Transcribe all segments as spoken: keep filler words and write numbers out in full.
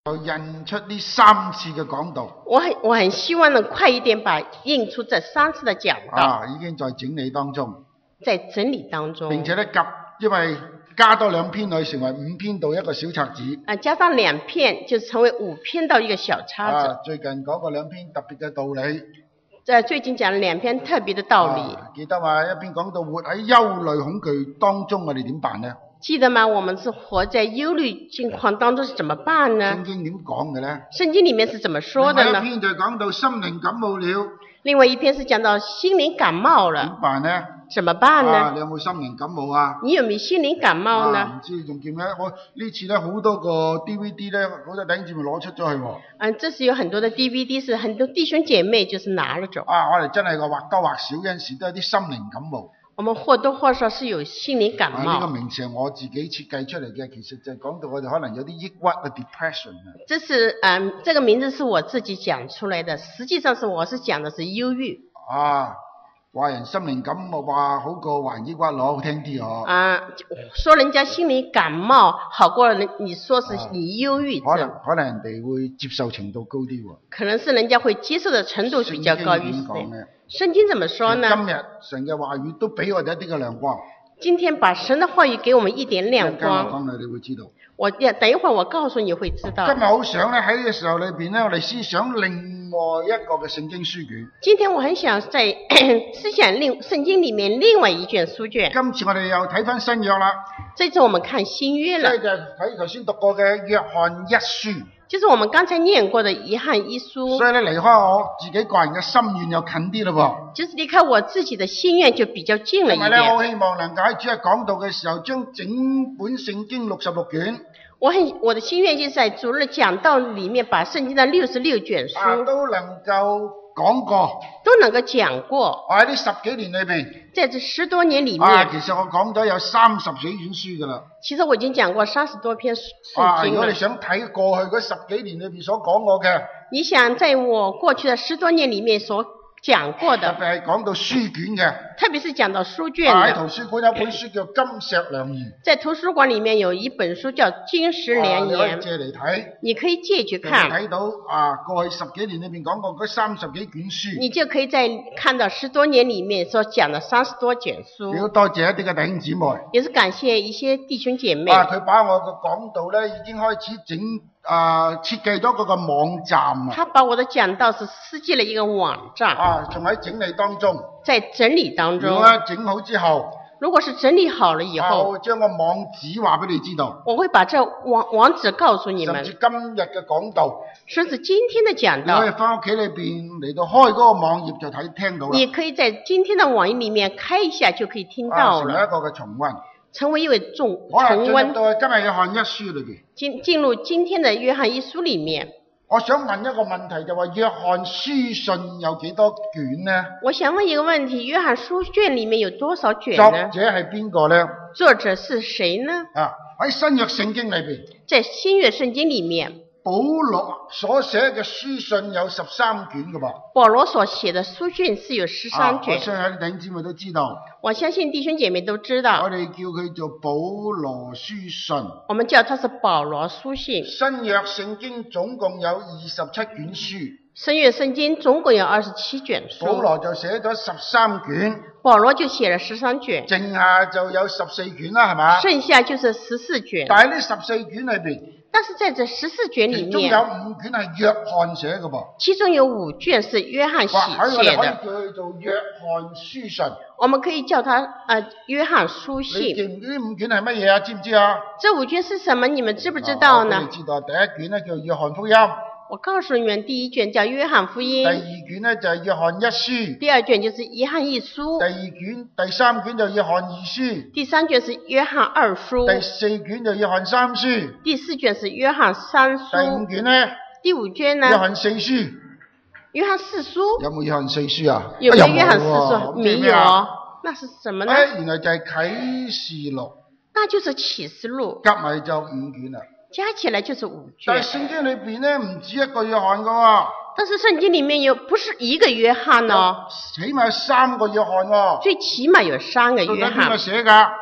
印出呢三次嘅講道。 我很我很希望能快一點把印出這三次的講道。 啊，已經在整理當中。 在整理當中。 並且咧夾，因為加多兩篇去成為五篇到一個小冊子。 啊，加上兩篇就成為五篇到一個小冊子。 啊，最近講過兩篇特別嘅道理。 在最近講了兩篇特別的道理。 啊、記得話一邊講到活喺憂慮恐懼當中，我哋點辦呢？ 記得嗎？我們是活在憂慮境況當中，是怎麼辦呢？ 聖經點講嘅呢？ 聖經裡面是怎麼說的呢？ 另外一篇就講到心靈感冒了。 另外一篇是講到心靈感冒了。 點辦呢？ 怎麼辦呢？ 啊、你有冇心靈感冒啊？ 你有冇心靈感冒呢？唔、 啊、知仲見咧？我呢次咧好多個 D V D 咧，好多弟兄姊妹攞出咗去喎。 嗯，這是有很多的 D V D， 是很多弟兄姐妹就是拿了走。 啊，我哋真係個或多或少有陣時都有啲心靈感冒。 我們或多或少是有心理感冒。呢、 啊這個名詞係我自己設計出嚟嘅，其實就係講到我哋可能有啲抑鬱啊 depression 啊。 這是嗯，這個名字是我自己講出來的，實際上是我是講的是憂鬱。 啊，話人心靈感冒話好過患抑鬱咯，好聽啲哦。 啊，說人家心理感冒好過人，你說是你憂鬱症。 可能可能人哋會接受程度高啲喎。 可能是人家會接受的程度比較高一些。聖經怎麼說呢？ 今日神嘅話語都俾我哋一啲嘅亮光。 今天把神的話語給我們一點亮光。 我講你，你會知道。 我要等一會兒我告訴你會知道。 今日好想咧喺呢個時候裏邊咧，我哋思想另外一個嘅聖經書卷。 今天我很想在思想另聖經裡面另外一卷書卷。 今次我哋又睇翻新約啦。 這次我們看新約了。 即係就睇頭先讀過嘅約翰一書。 就是我們剛才念過的約翰一書。所以咧離開我自己個人嘅心願又近啲咯噃。 就是離開我自己的心願就比較近了一點。 因為咧，我希望能夠喺主日講道嘅時候，將整本聖經六十六卷。 我很我的心願就是在主日講道裡面，把聖經的六十六卷書、 啊、都能夠講過， 都能夠講過。 我喺呢十幾年裏邊， 在這十多年裡面， 啊，其實我講咗有三十幾卷書噶啦。 其實我已經講過三十多篇聖經啊，如果你想睇過去嗰十幾年裏邊所講過嘅， 你想在我過去的十多年裡面所講過的， 特別係講到書卷嘅， 特別是講到書卷喺、啊、圖書館有本書叫《金石良言》， 在圖書館裡面有一本書叫《金石良言》， 啊、你可以借嚟睇， 你可以借去看， 睇到啊過去十幾年裏面講過嗰三十幾卷書， 你就可以再看到十多年裡面所講的三十多卷書。 亦都多謝一啲嘅弟兄姊妹， 也是感謝一些弟兄姐妹。 啊，佢把我嘅講道咧已經開始整。啊！設計咗嗰個網站啊！ 他把我的講道是設計了一個網站啊，仲喺整理當中。 在整理當中。 如果整好之後， 如果是整理好了以後， 啊、我會將個網址話俾你知道。 我會把這網網址告訴你們。 甚至今日嘅講道， 甚至今天的講道， 你可以翻屋企裏邊嚟到開嗰個網頁就睇聽到啦。 你可以在今天的網頁裡面開一下就可以聽到了。 啊、成為一個嘅重溫。 成為一位重重溫。 好啦，進入到今日約翰一書裏邊。 進進入今天的約翰一書裡面。 我想問一個問題，就話約翰書信有幾多卷呢？ 我想問一個問題，約翰書卷裡面有多少卷呢？ 作者係邊個呢？ 作者是誰呢？ 啊，喺新約聖經裏邊。 在新約聖經裡面。 保羅所寫嘅書信有十三卷噶噃。 保羅所寫嘅書信是有十三卷。 啊、我相信有啲弟兄姊妹都知道。 我相信弟兄姐妹都知道。 我哋叫佢做保羅書信。 我們叫它是保羅書信。 新約聖經總共有二十七卷書。 新約聖經總共有二十七卷書。 保羅就寫咗十三卷。 保羅就寫了十三卷。 剩下就有十四卷啦，係嘛？ 剩下就是十四卷。 但係呢十四卷裏邊。 但是在這十四卷裡面， 其中有五卷係約翰寫嘅噃。 其中有五卷是約翰寫的。 我哋可以叫佢做約翰書信。 我們可以叫它呃約翰書信。 你記唔記呢五卷係乜嘢啊？知唔知啊？ 這五卷是什麼？你們知不知道呢？ 啊、我哋知道第一卷咧叫約翰福音。 我告訴你們，第一卷叫約翰福音。 第二卷呢就係約翰一書。 第二卷就是約翰一書。 第二卷、第三卷就約翰二書。 第三卷是約翰二書。 第四卷就約翰三書。 第四卷是約翰三書。 第五卷呢？ 第五卷呢？ 約翰四書。 約翰四書。 有冇約翰四書啊？ 有沒有約翰四書？沒有。那是什麼呢？ 哎，原來就係啟示錄。 那就是啟示錄。 夾埋就五卷啦。 加起來就是五卷。 但係聖經裏邊咧唔止一個約翰噶喎。 但是聖經裏面有不是一個約翰哦， 起碼有三個約翰喎。 最起碼有三個約翰。 到底邊個寫噶？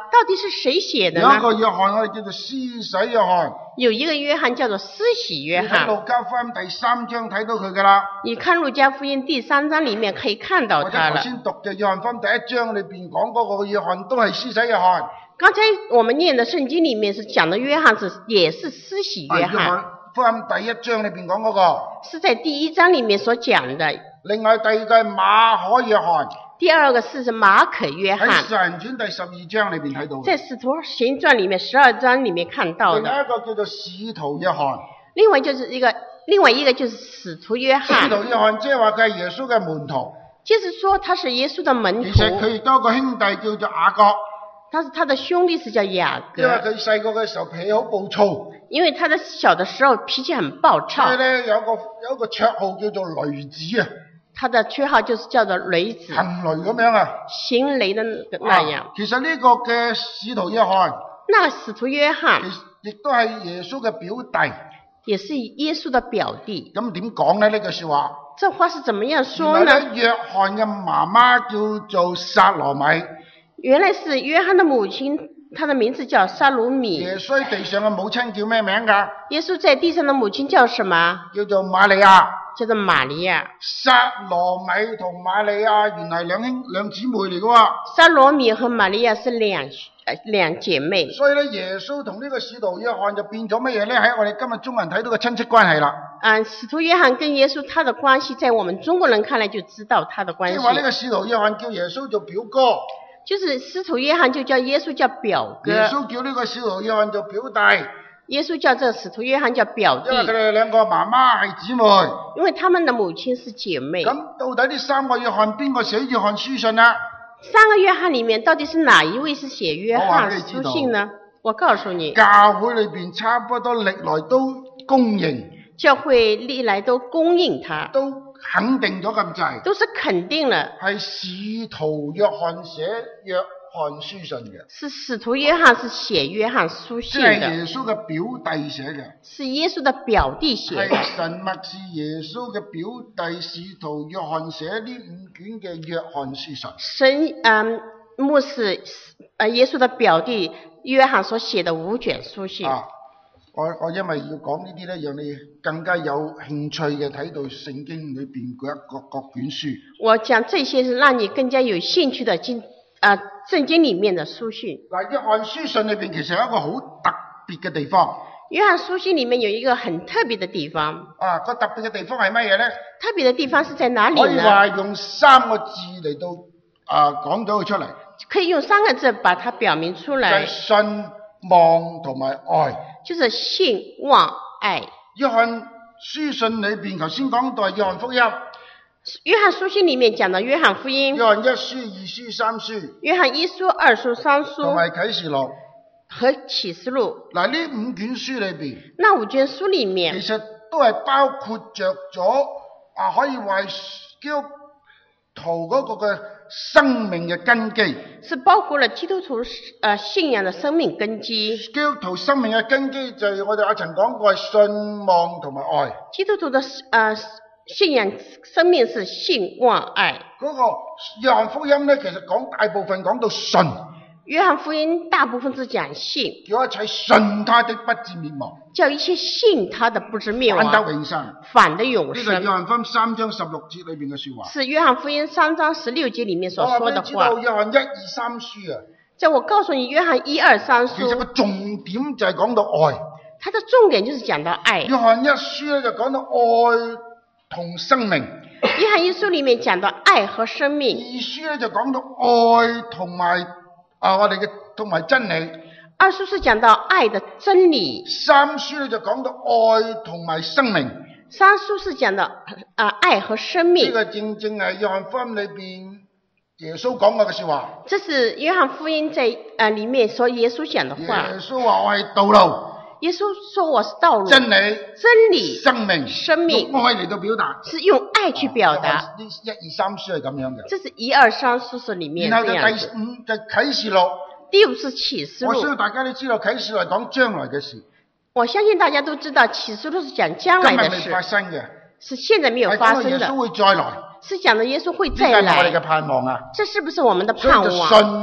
到底是誰寫的呢？ 有一個約翰我哋叫做施洗約翰， 有一個約翰叫做施洗約你睇翰。 路加福音第三章睇到佢噶啦。 你看路加福音第三章裏面可以看到或者他了。 頭先讀嘅約翰福音第一章裏邊講嗰個約翰都係施洗約翰。 剛才我們念的聖經裡面是講的約翰是也是施洗約翰， 啊福音第一章裏邊講嗰個。 是在第一章裡面所講的。 另外第二個係馬可約翰， 第二個是馬可約喺翰， 使人傳第十二章裏邊睇到嘅。 在使徒行傳裡面十二章裡面看到另的。 外一個叫做使徒約翰， 另外就是一個，另外一個就是使徒約使翰， 徒約翰即係話佢係耶穌嘅門徒。 就是說他是耶穌的門其徒。 實佢亦都有個兄弟叫做雅各， 但是他的兄弟是叫雅因為各， 佢細個嘅時候脾氣好暴躁， 因為他的小的時候脾氣很暴所以躁， 咧有個有一個綽號叫做雷子啊， 他的綽號就是叫做雷子， 行雷咁樣啊。 行雷的那樣。 啊其實呢個嘅使徒約翰， 那使徒約翰其亦都係耶穌嘅表弟。 也是耶穌的表弟。 咁點講咧？呢句說話， 這話是怎麼樣原說呢？ 來咧約翰嘅媽媽叫做撒羅米。 原來是約翰的母親，她的名字叫撒魯米。 耶穌地上嘅母親叫咩名㗎？ 耶穌在地上的母親叫什麼？ 叫做瑪利亞。 叫做瑪利亞。 撒羅米同瑪利亞原來兩兄兩姊妹嚟嘅喎。 撒羅米和瑪利亞是兩呃兩姐妹。 所以咧，耶穌同呢個使徒約翰就變咗乜嘢咧？喺我哋今日中國人睇到嘅親戚關係啦。 嗯，使徒約翰跟耶穌他的關係，在我們中國人看來就知道他的關即係話呢係。 個使徒約翰叫耶穌做表哥， 就是使徒約翰就叫耶穌叫表哥， 耶穌叫呢個使徒約翰做表弟， 耶穌叫這使徒約翰叫表弟因為佢，哋兩個媽媽係姊妹。 因為他們的母親是姐妹。 咁到底呢三個約翰邊個寫約翰書信啊？ 三個約翰裡面，到底是哪一位是寫約翰我話俾你知道書信呢？我告訴你， 教會裏邊差不多歷來都公認， 教會歷來都公認他， 都肯定咗咁滯， 都是肯定了， 係使徒約翰寫約翰書信嘅， 是使徒約翰是寫約翰書即信的， 係耶穌嘅表弟寫嘅， 是耶穌的表弟寫的。 係神默示耶穌嘅表弟使徒約翰寫呢五卷嘅約翰書信。 神嗯，牧師呃耶穌的表弟約翰所寫的五卷書信。 啊，我我因為要講呢啲咧，讓你更加有興趣嘅睇到聖經裏邊嗰一個各卷書。 我講這些是讓你更加有興趣的經啊、呃、聖經裡面的書信。 嗱，約翰書信裏邊其實有一個好特別嘅地方。 約翰書信裡面有一個很特別的地方， 啊，個特別嘅地方係乜嘢咧？ 特別的地方是在哪裡可以呢？ 話用三個字嚟到啊講咗佢出嚟， 可以用三個字把它表明出就係來， 信望同埋愛。 就是信望愛。 約翰書信裏邊頭先講到係約翰福音， 約翰書信裡面講到約翰福音、 約翰一書、二書、三書， 約翰一書、二書、三同書埋啟示錄。 和啟示錄。 嗱，呢五卷書裏邊， 那五卷書裡其面， 實都係包括着咗啊，可以話係基督徒嗰個嘅生命嘅根基。 是包括了基督徒呃信仰的生命根基。 基督徒生命嘅根基就係我哋阿陳講過係信望同埋愛。 基督徒的呃信仰生命是信望愛。 嗰個約翰福音咧，其實講大部分講到信， 約翰福音大部分是講信， 叫一切信他的不至滅亡， 叫一切信他的不至滅反得亡， 永生。 反得永呢個係生約。翰福音三章十六節裏邊嘅說話。 是約翰福音三章十六節裡面所我話說的俾你知道， 話。 約翰一二三書啊， 在我告訴你，約翰一二三其實個書， 重點就係講到愛。 它的重點就是講到愛。 約翰一書咧就講到愛同生命， 約翰一書裡面講到愛和生二命， 書咧就講到愛同埋啊我哋嘅同埋真理， 二書是講到愛的真理， 三書咧就講到愛同埋生命。 三書是講到啊、呃、愛和生呢命。 個正正係約翰福音裏邊耶穌講過嘅說話。 這是約翰福音在呃裡面說耶穌講的話。 耶穌話我係道路、 耶穌說我是道路、 真理、 真理、 生命， 生命用愛嚟到表達。 是用愛去表達。 呢一二三書係咁樣嘅。 這是一二三書是裡面然後就這樣子。 第五就啟示錄。 第五是啟示我相信錄。 大家都知道啟示錄係講將來嘅事， 我相信大家都知道啟示錄是講將今日來的未發事， 生嘅， 是現在沒有係發生的講到耶穌，會再來，呢是講的耶穌會個再係我哋嘅來。 盼望啊！ 這是不是我們的所以就盼望？ 信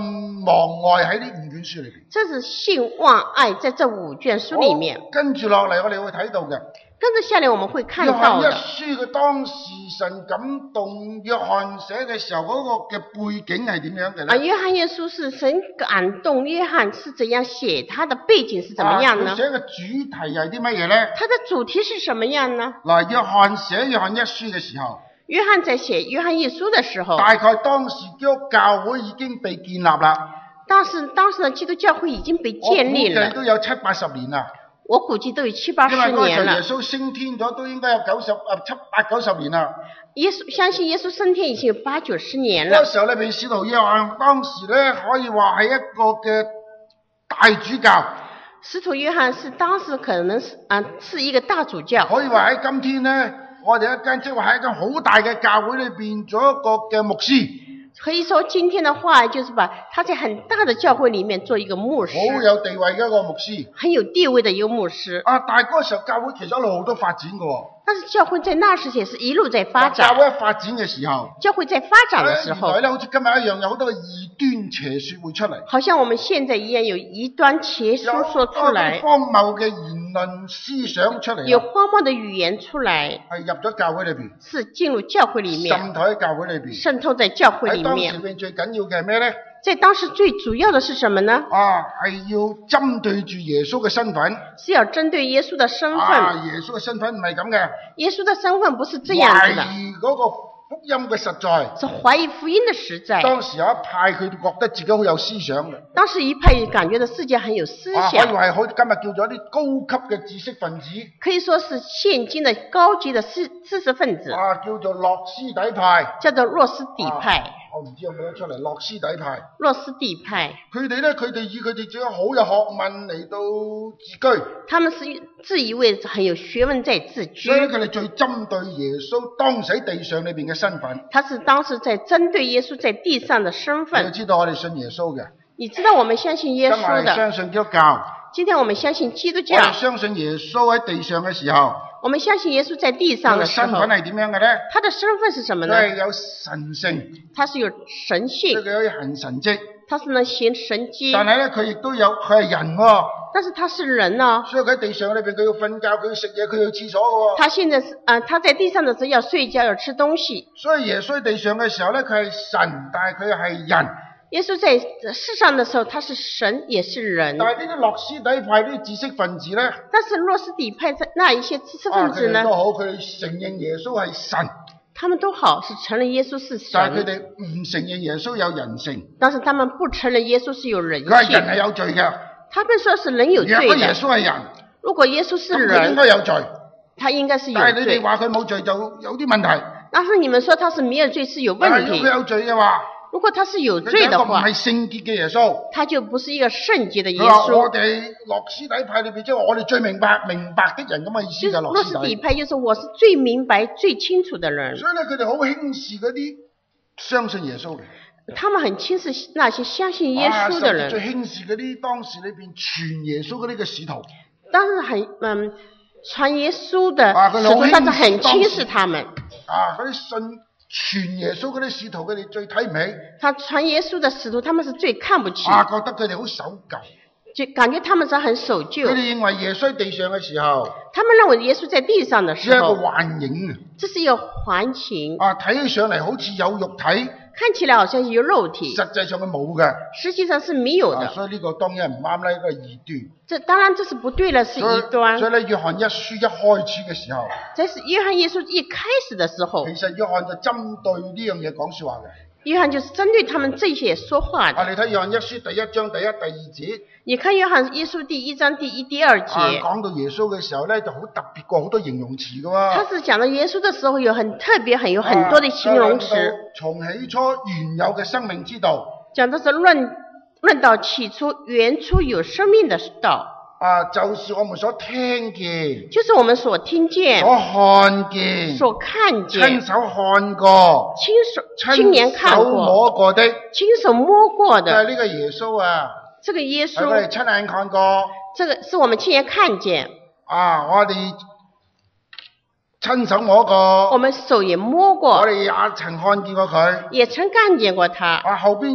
望愛喺呢五卷書裏邊。 這是信望愛在這五卷書裡面。 好，跟住落嚟我哋會睇到嘅。 跟住下來我們會看約翰一到的。 書嘅當時神感動約翰寫嘅時候嗰個嘅背景係點樣嘅啊， 咧？ 約翰一書是神感動約翰是怎樣寫，他的背景是怎麼樣呢？ 啊，佢寫嘅主題係啲乜嘢咧？ 他的主題是什麼樣呢？ 嗱，約翰寫約翰一書嘅時候， 約翰在寫約翰一書的時候， 大概當時基督教會已經被建立啦。 但是當時的基督教會已經被建立了， 我估計都有七八十年啦。 我估計都有七八十因為嗰陣年了。 時耶穌升天咗，都應該有九十啊七八九十年啦。 耶穌相信耶穌升天已經有八九十年嗰了。 時候咧，俾使徒約翰當時咧可以話係一個嘅大主教， 使徒約翰是當時可能是啊是一個大主教， 可以話喺今天咧，我哋一間即係話喺一間好大嘅教會裏邊做一個嘅牧師。 可以說今天的話就是把他在很大的教會裡面做一個牧好師， 有地位嘅一個牧師。 很有地位的一個牧師。 啊，但係嗰個時候教會其實一路都發展嘅喎。 但是教會在那時也是一路在發教展， 會一發展嘅時候， 教會在發展的時候原來，咧好似今日一樣，有好多嘅異端邪説會出嚟。 好像我們現在一樣有異端邪說說出來， 有荒謬嘅言論思想出嚟， 有荒謬的語言出來， 係入咗教會裏邊， 是進入教會裡面， 滲透喺教會裏邊。 滲透在教會喺當時裡面。 裏邊最緊要嘅係咩咧？ 在當時最主要的是什麼呢？ 啊，係要針對住耶穌嘅身份。 是要針對耶穌的身份。 啊，耶穌嘅身份唔係咁嘅。 耶穌的身份不是這樣子的。 懷疑嗰個福音嘅實在。 是懷疑福音的實在。 當時有一派佢覺得自己好有思想嘅。 當時一派感覺到世界很有思想。 啊，可以話係好似今日叫做一啲高級嘅知識分子。 可以說是現今的高級的知知識分子。 啊，叫做諾斯底派。 叫做諾斯底派。 啊，我唔知有冇得出嚟，諾斯底派。 諾斯底派。 佢哋咧，佢哋以佢哋自己好有學問嚟到自居。 他們是自以為很有學問在自居。 所以佢哋最針對耶穌當時喺地上裏邊嘅身份。 他是當時在針對耶穌在地上的身份。 你知道我哋信耶穌嘅。 你知道我們相信耶穌的。 今日我哋相信基督教。 今天我們相信基督教。 我哋相信耶穌喺地上嘅時候。 我們相信耶穌在地上的時候。 佢嘅身份係點樣嘅咧？ 他的身份是什麼呢？ 佢係有神性。 他是有神性。 佢可以行神蹟。 他是能行神蹟。 但係咧，佢亦都有，佢係人喎、哦。 但是他是人啊。 所以佢喺地上裏邊，佢要瞓覺，佢要食嘢，佢要去廁所嘅喎、哦。 他現在是啊、呃，他在地上的時候要睡覺，要吃東西。 所以耶穌喺地上嘅時候咧，佢係神，但係佢係人。 耶穌在世上的時候，他是神也是人。 但係呢啲諾斯底派呢啲知識分子咧， 但是諾斯底派那一些知識分子呢？ 啊、佢哋都好，佢哋承認耶穌係神。 他們都好，是承認耶穌是神。 但係佢哋唔承認耶穌有人性。 但是他們不承認耶穌是有人性。 佢係人係有罪嘅。 他們說是人有罪的。 如果耶穌係人， 如果耶穌是人， 佢應該有罪。 他應該是有罪。 但係你哋話佢冇罪就有啲問題。 但是你們說他是沒有罪是有問題。 但係如果佢有罪嘅話， 如果他是有罪的話， 佢唔係聖潔嘅耶穌， 他就不是一個聖潔的耶穌。 穌。 我哋諾斯底派裏邊，即係我哋最明白明白的人咁嘅意思就諾諾斯底派，就是我是最明白最清楚的人。 所以咧，佢哋好輕視嗰啲相信耶穌嘅。 他們很輕視那些相信耶穌的人。 最輕視嗰啲當時裏邊傳耶穌嗰啲嘅使徒。 當時很嗯傳耶穌的使徒， 但是很輕視他們。 啊，嗰啲信傳耶穌嗰啲使徒，佢哋最睇唔起。 他傳耶穌的使徒，他們是最看不起。 啊，覺得佢哋好守舊。 就感覺他們是很守舊。 佢哋認為耶穌喺地上嘅時候， 他們認為耶穌在地上的時候， 係一個幻影。 這是一個環境。 啊，睇起上嚟好似有肉體。 看起來好像有肉體， 實際上佢冇嘅， 實際上是沒有的。 啊、所以呢個當然唔啱啦，呢個異端。 這當然這是不對了，是異端。 所以咧，約翰一書一開始嘅時候， 這是約翰一書一開始的時候， 其實約翰就針對呢樣嘢講說話嘅。 約翰就是針對他們這些說話的。 啊，你睇約翰一書第一章第一、第二節。 你看約翰一書第一章第一、第二節。 啊，講到耶穌嘅時候咧，就好特別過好多形容詞嘅喎。 他是講到耶穌的時候，有很特別，很有很多的形容詞。 啊、從起初原有嘅生命之道。 講的是論論到起初原初有生命的道。 啊，就是我們所聽見， 就是我們所聽見、 所看見、 所看見、 親手看過、 親手親眼看過、 親手摸過的、 親手摸過的。 就係呢個耶穌啊！ 這個耶穌， 我哋親眼看過。 這個是我們親眼看見。 啊，我哋親手摸過。 我們手也摸過。 我哋也曾看見過佢。 也曾看見過他。 啊，後邊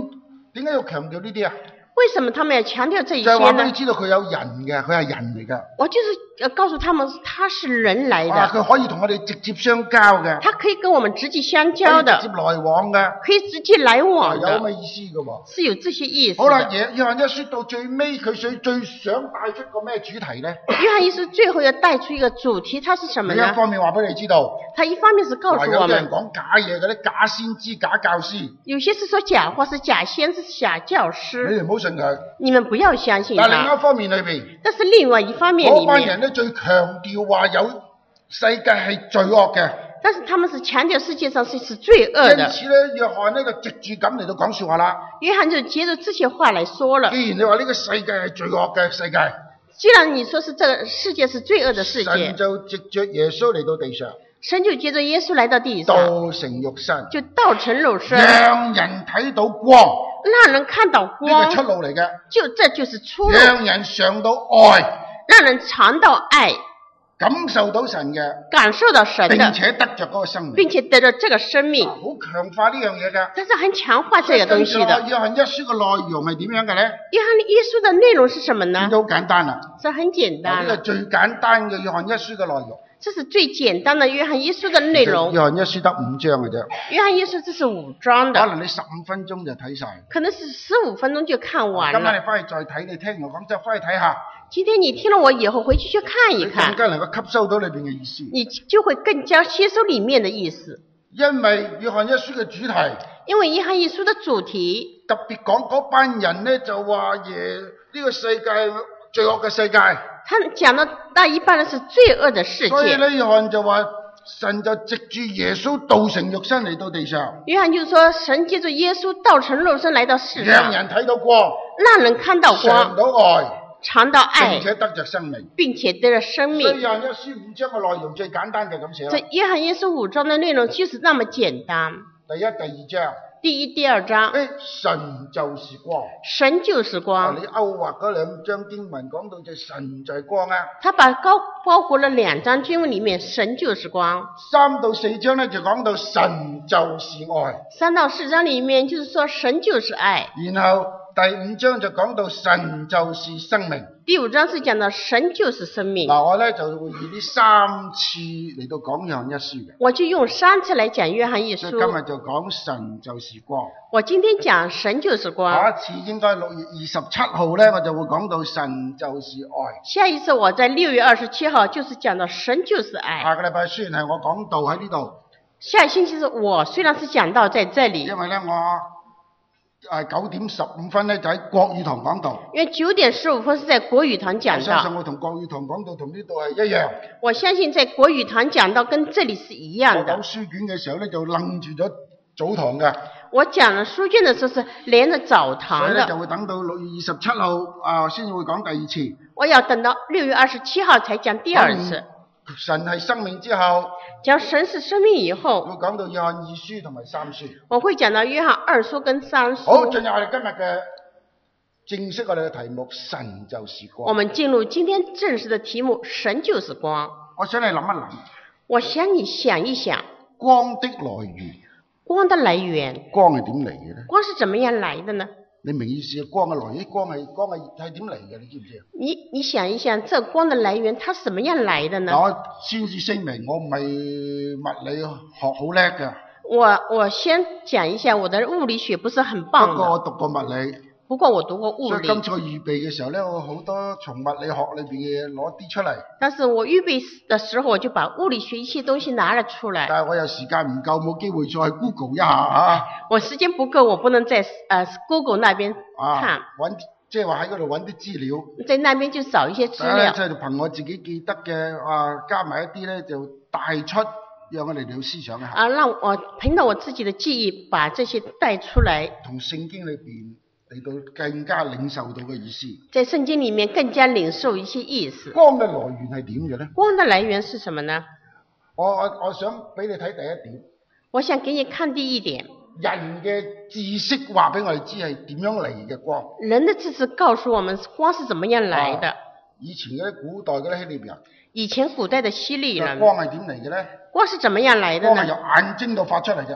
點解要強調呢啲啊？ 為什麼他們要強調這一就係話些呢？ 俾你知道佢有人嘅，佢係人嚟㗎。 我就是要告訴他們，他是人來啊， 的， 佢可以同我哋直接相交嘅， 他可以跟我們直接相交可以直的， 接來往嘅， 可以直接來啊往的， 有咁嘅意思㗎喎。 是有這些意思好啦， 的。 約約翰一書到最尾，佢最最想帶出個咩主題咧？ 約翰一書最後要帶出一個主題，它是什麼另一呢？ 方面話俾你知道， 他一方面是告嗱訴我們， 有啲人講假嘢嗰啲假先知、假教師， 有些是說假話，是假先知、假教你師， 哋唔好信佢。 你們不要相信他。 但另一方面裏邊， 但是另外一方面嗰裡面， 班人咧最強調話有世界係罪惡嘅， 但是他們是強調世界上是是罪惡因的。 此咧，約翰呢就藉住咁嚟到講説話啦。 約翰就接着這些話來說了。 既然你話呢個世界係罪惡嘅世界， 既然你說是這個世界是罪惡的世界神，就藉着耶穌嚟到地上， 神就接着耶穌來到地上， 道成肉身， 就道成肉身， 讓人睇到光， 讓人看到呢個光， 出路嚟嘅， 就這就是出路， 讓人嘗到愛， 讓人嘗到愛， 感受到神嘅， 感受到神並的， 且得着嗰個生命， 並且得着這個生命， 好強化呢樣嘢㗎。 它是很強化這個東西的。 約翰一書嘅內容係點樣嘅咧？ 約翰耶穌的內容是什麼呢？ 都好簡單啦， 是很簡單了， 呢個最簡單嘅約翰一書嘅內容。 這是最簡單的約翰耶穌的內容。 約翰一書得五章嘅啫， 約翰耶穌這是五章的， 可能你十五分鐘就睇晒。 可能是十五分鐘就看完今晚你了。 翻去再睇，你聽我講之後翻去睇下， 今天你聽了我以後回去去看一你看更，加能夠吸收到裏邊嘅意思。 你就會更加吸收裡面的意思。 因為約翰一書嘅主題因為約翰耶穌的主題特別講嗰班人咧，就話耶呢個世界罪惡嘅世界， 他講的那一半呢是罪惡的世界。 所以咧約翰就話神就藉住耶穌道成肉身嚟到地上， 約翰就說神借着耶穌道成肉身來到世上， 讓人睇到光， 讓人看到嘗光， 到愛， 嘗到愛並，且得着生命。 並且得了生所以命。 約翰一書五章嘅內容最簡單就咁寫啦。 這約翰耶穌五章的內容就是那麼簡單。 第一、第二章， 第一、第二章， 誒神就是光。 神就是啊！ 光。 你勾畫嗰兩張經文講到就神就係光啊。 他把高包括了兩章經文裡面，神就是光。 三到四章咧就講到神就是愛， 三到四章裡面就是說神就是愛。 然後第五章就講到神就是生命。 第五章是講到神就是生命。 嗱，我咧就會以呢三次嚟到講約翰一書嘅。 我就用三次來講約翰一所以今書。 日就講神就是光。 我今天講神就是光。 下一次應該六月二十七號咧，我就會講到神就是愛。 下一次我在六月二十七號就是講到神就是愛。 下個禮拜雖然係我講道喺呢度， 下一星期是我雖然是講到在這裡， 因為咧我誒九點十五分咧就喺國語堂講道。 因為九點十五分是在國語堂我講相信到。 我同國語堂講道同呢度係一樣。 我相信在國語堂講到跟這裡是一樣的。 我講書卷嘅時候咧就楞住咗早堂嘅， 我講了書卷的時候是連着早所堂以咧就的， 會等到六月二十七號啊先至會講第二次。 我要等到六月二十七號才講第二次。 神係生命之後， 講神是生命以會後， 講到約翰二書同埋三書。 我會講到約翰二書跟三好， 書。 進入我哋今日嘅正式我哋嘅題目，神就是我光。 們進入今天正式的題目，神就是光。 我想你諗一諗， 我想你想一想， 光的來源， 光的來源， 光係點嚟嘅咧？ 光是怎麼樣來的呢？ 你明意思啊？光嘅來源，光係光係係點嚟嘅？你知唔知啊？ 你你想一想，這光的來源它是怎麼樣來的呢？ 嗱，我先至聲明，我唔係物理學好叻嘅， 我我先講一下，我的物理學不是很不棒的， 過我讀過物理。 不過我讀過物理。 所以今次我預備嘅時候咧，我好多從物理學裏邊嘅嘢攞啲出嚟， 但是我預備的時候，我就把物理學一些東西拿了出來。 但係我有時間唔夠，冇機會再 Google 一下啊！ 我時間不夠，我不能在呃 Google 那邊看， 啊，揾即係話喺嗰度揾啲資料， 在那邊就找一些資料。 啊即係憑我自己記得嘅啊，加埋一啲咧就帶出，讓我哋了思想一下， 啊，讓我憑着我自己的記憶，把這些帶出來， 同聖經裏邊嚟到更加領受到嘅意思。 在聖經裡面更加領受一些意思。 光嘅來源係點嘅咧？ 光的來源是什麼呢？ 我我我想俾你睇第一點， 我想給你看第一點， 人嘅知識話俾我哋知係點樣嚟嘅光。 人的知識告訴我們光是怎麼樣來的。 啊以前嗰啲古代嗰啲希臘人， 以前古代的希臘人， 光係點嚟嘅咧？ 光是怎麼樣來的光係由呢？ 眼睛度發出嚟嘅。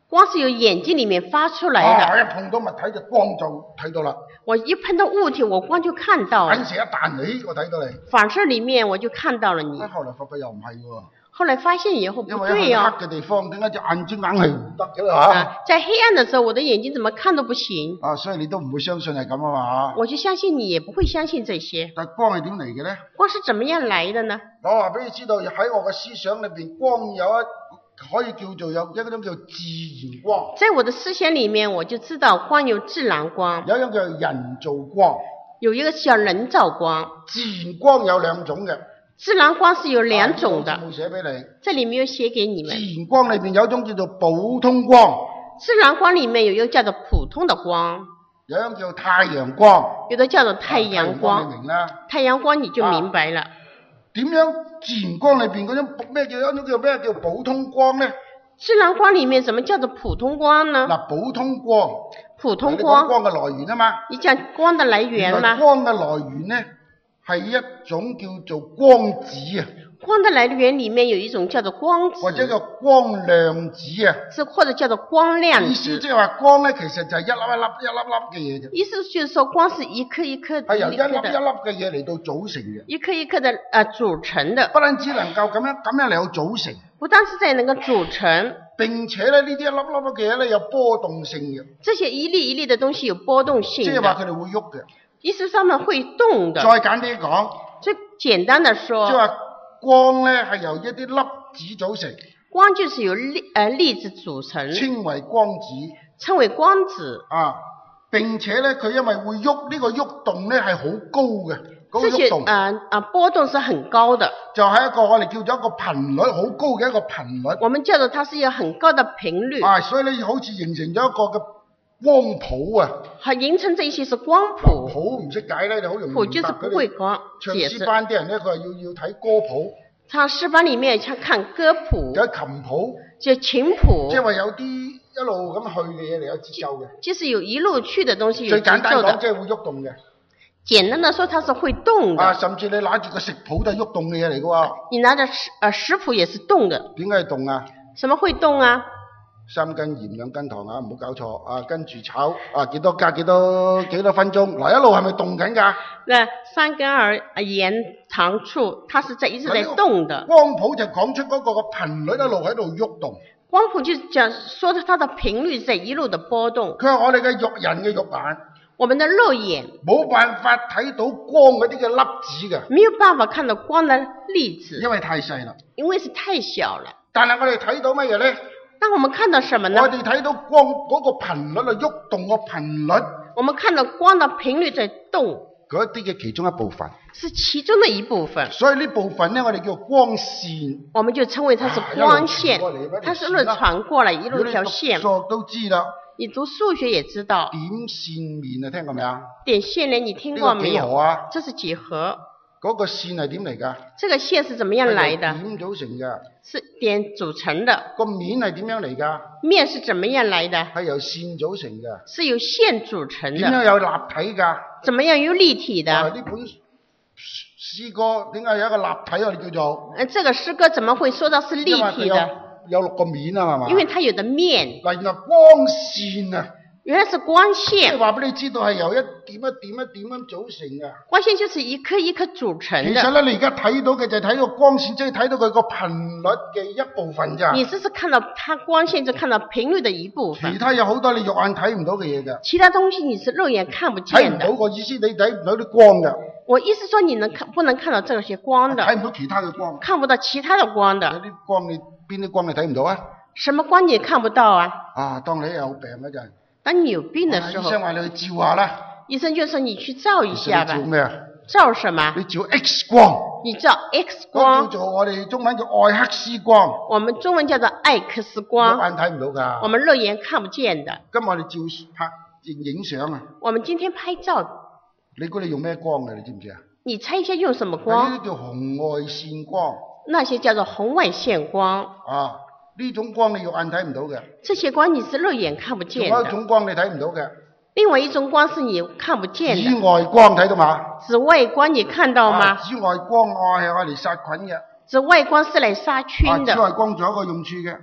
光是由眼睛里面发出來的。 啊，一碰到物體就光就睇到啦。 我一碰到物體，我光就看到了。 眼蛇一彈你，我睇到你。 反射裡面我就看到了你。 後來發覺又唔係喎。 後來發現以後不因為對哦。 黑嘅地方，點解隻眼睛硬係唔得嘅啦嚇？ 啊，在黑暗的時候，我的眼睛怎麼看都不行。 啊，所以你都唔會相信係咁啊嘛。 我就相信你也不會相信這些。 但光係點嚟嘅咧？ 光是怎麼樣來的呢？ 我話俾你知道，喺我嘅思想裏邊，光有一可以叫做有一種叫自然光。 在我的思想裡面，我就知道光有自然光， 有一種叫人造光。 有一個叫人造光。 自然光有兩種嘅。 自然光是有兩種的。 冇寫俾你。 這裡沒有寫給你們。 自然光裏邊有一種叫做普通光。 自然光裡面有一個叫做普通的光。 有一種叫太陽光。 有的叫做太陽光。 啊、太陽光你明啦。 太陽光你就明白了。 點、啊、樣自然光裏邊嗰種咩叫一種叫咩叫普通光呢？ 自然光裡面什麼叫做普通光呢？ 嗱，普通光。 普通光。 光嘅來源啊嘛。 你講光的來源嗎？ 光嘅來源呢？係一種叫做光子啊。 光的來源裡面有一種叫做光子， 或者叫光量子啊。 是或者叫做光量子。 意思即係話光咧，其實就係一粒一粒一粒粒嘅嘢啫。 意思就是說光是一顆一顆係由一粒一粒嘅嘢嚟到組成嘅。 一顆一顆的誒、呃、組成的。 不單止能夠咁樣咁樣嚟到組成。不單是在能夠組成。 並且咧呢啲一粒粒嘅嘢咧有波動性嘅。 這些一粒一粒嘅東西有波動性。 即係話佢哋會喐嘅。 意思上面會動的。 再簡單啲講， 最簡單的說， 即係話光咧係由一啲粒子組成。 光就是由粒誒粒子組成， 稱為光子。 稱為光子。 啊，並且咧佢因為會喐，呢個喐動咧係好高嘅，嗰個喐動。 啊啊波動是很高的。就係一個我哋叫做一個頻率好高嘅一個頻率。 我們叫做它是一個很高的頻率。 啊，所以咧好似形成咗一個嘅光譜啊。 係形成這些是光譜。 譜唔識解咧，你好容易明白。 譜就是不會講唱詩班啲人咧，佢話要要睇歌譜。 唱詩班裡面看看歌譜。 有琴譜。 就琴譜。 即係話有啲一路咁去嘅嘢嚟有節奏嘅。 即是有一路去嘅東西有節奏的。 最簡單講，即係會喐動嘅。 簡單的說，它是會動的。 啊，甚至你拿住個食譜都係喐動嘅嘢嚟嘅喎。 你拿着食呃食譜也是動的。點解係動啊？ 什麼會動啊？ 三斤鹽兩斤糖啊，唔好搞錯啊！跟住炒啊，幾多格幾多幾多分鐘？嗱，一路係咪動緊㗎？ 那三根兒鹽糖醋，它是在一直在動的。 光譜就講出嗰個個頻率一路喺度喐動。 光譜就講說它的頻率在一路的波動。 佢話我哋嘅肉人嘅肉眼。 我們的肉眼冇辦法睇到光嗰啲嘅粒子嘅， 沒有辦法看到光的粒子， 因為太細啦。 因為是太小了。 但係我哋睇到乜嘢咧？ 那我們看到什麼呢？ 我哋睇到光嗰個頻率啊，喐動個頻率。 我們看到光的頻率在動。 嗰啲嘅其中一部分。 是其中的一部分。 所以呢部分咧，我哋叫光線。 我們就稱為它是光線，啊、它是一路傳過來一路條線。 數學都知啦。 你讀數學也知道。 點線面啊，聽過未啊？ 點線呢？你聽過沒有？ 這個幾何啊？ 這是幾何。 嗰、那個線係點嚟㗎？ 這個線是怎麼樣來的？ 點組成㗎？ 是點組成的。 個面係點樣嚟㗎？ 面是怎麼樣來的？ 係由線組成嘅。 是由線組成的。 點樣有立體㗎？ 怎麼樣有立體的？ 呢本詩歌點解有一個立體我哋叫做？ 誒，這個詩歌怎麼會說到是立體的？ 有六個面啊嘛， 因為它有的面。 嗱，原來光線啊， 原來是光線。 即係話俾你知道係由一點一點一點咁組成嘅。 光線就是一顆一顆組成的。 其實咧，你而家睇到嘅就係睇到光線，即係睇到佢個頻率嘅一部分咋。 你只是看到它光線，就看到頻率的一部分。 其他有好多你肉眼睇唔到嘅嘢㗎。 其他東西你是肉眼看不見的。 睇唔到個意思，你睇唔到啲光㗎。 我意思說你能看，不能看到這些光的。 睇唔到其他嘅光。 看不到其他的光的。 有啲光你邊啲光你睇唔到啊？ 什麼光你看不到啊？ 啊，當你有病嗰陣。 當你有病的時候。 醫生話你去照下啦。 醫生就說你去照一下吧。 照咩啊？ 照什麼？ 你照 X 光。 你照 X 光。 叫做我哋中文叫艾克斯光。 我們中文叫做艾克斯光。 肉眼睇唔到㗎。 我們肉眼看不見的。 今日我哋照拍影影相啊。 我們今天拍照。 你估你用咩光㗎？你知唔知啊？ 你猜一下用什麼光？ 呢啲叫紅外線光。 那些叫做紅外線光。 啊，呢種光你肉眼睇唔到嘅。 這些光你是肉眼看不見的。 仲有一種光你睇唔到嘅。 另外一種光是你看不見的。 紫外光睇到嘛？ 紫外光你看到嗎？ 啊、紫外光我係愛嚟殺菌嘅。 紫外光是嚟殺菌的。 啊、紫外光仲有一個用處嘅。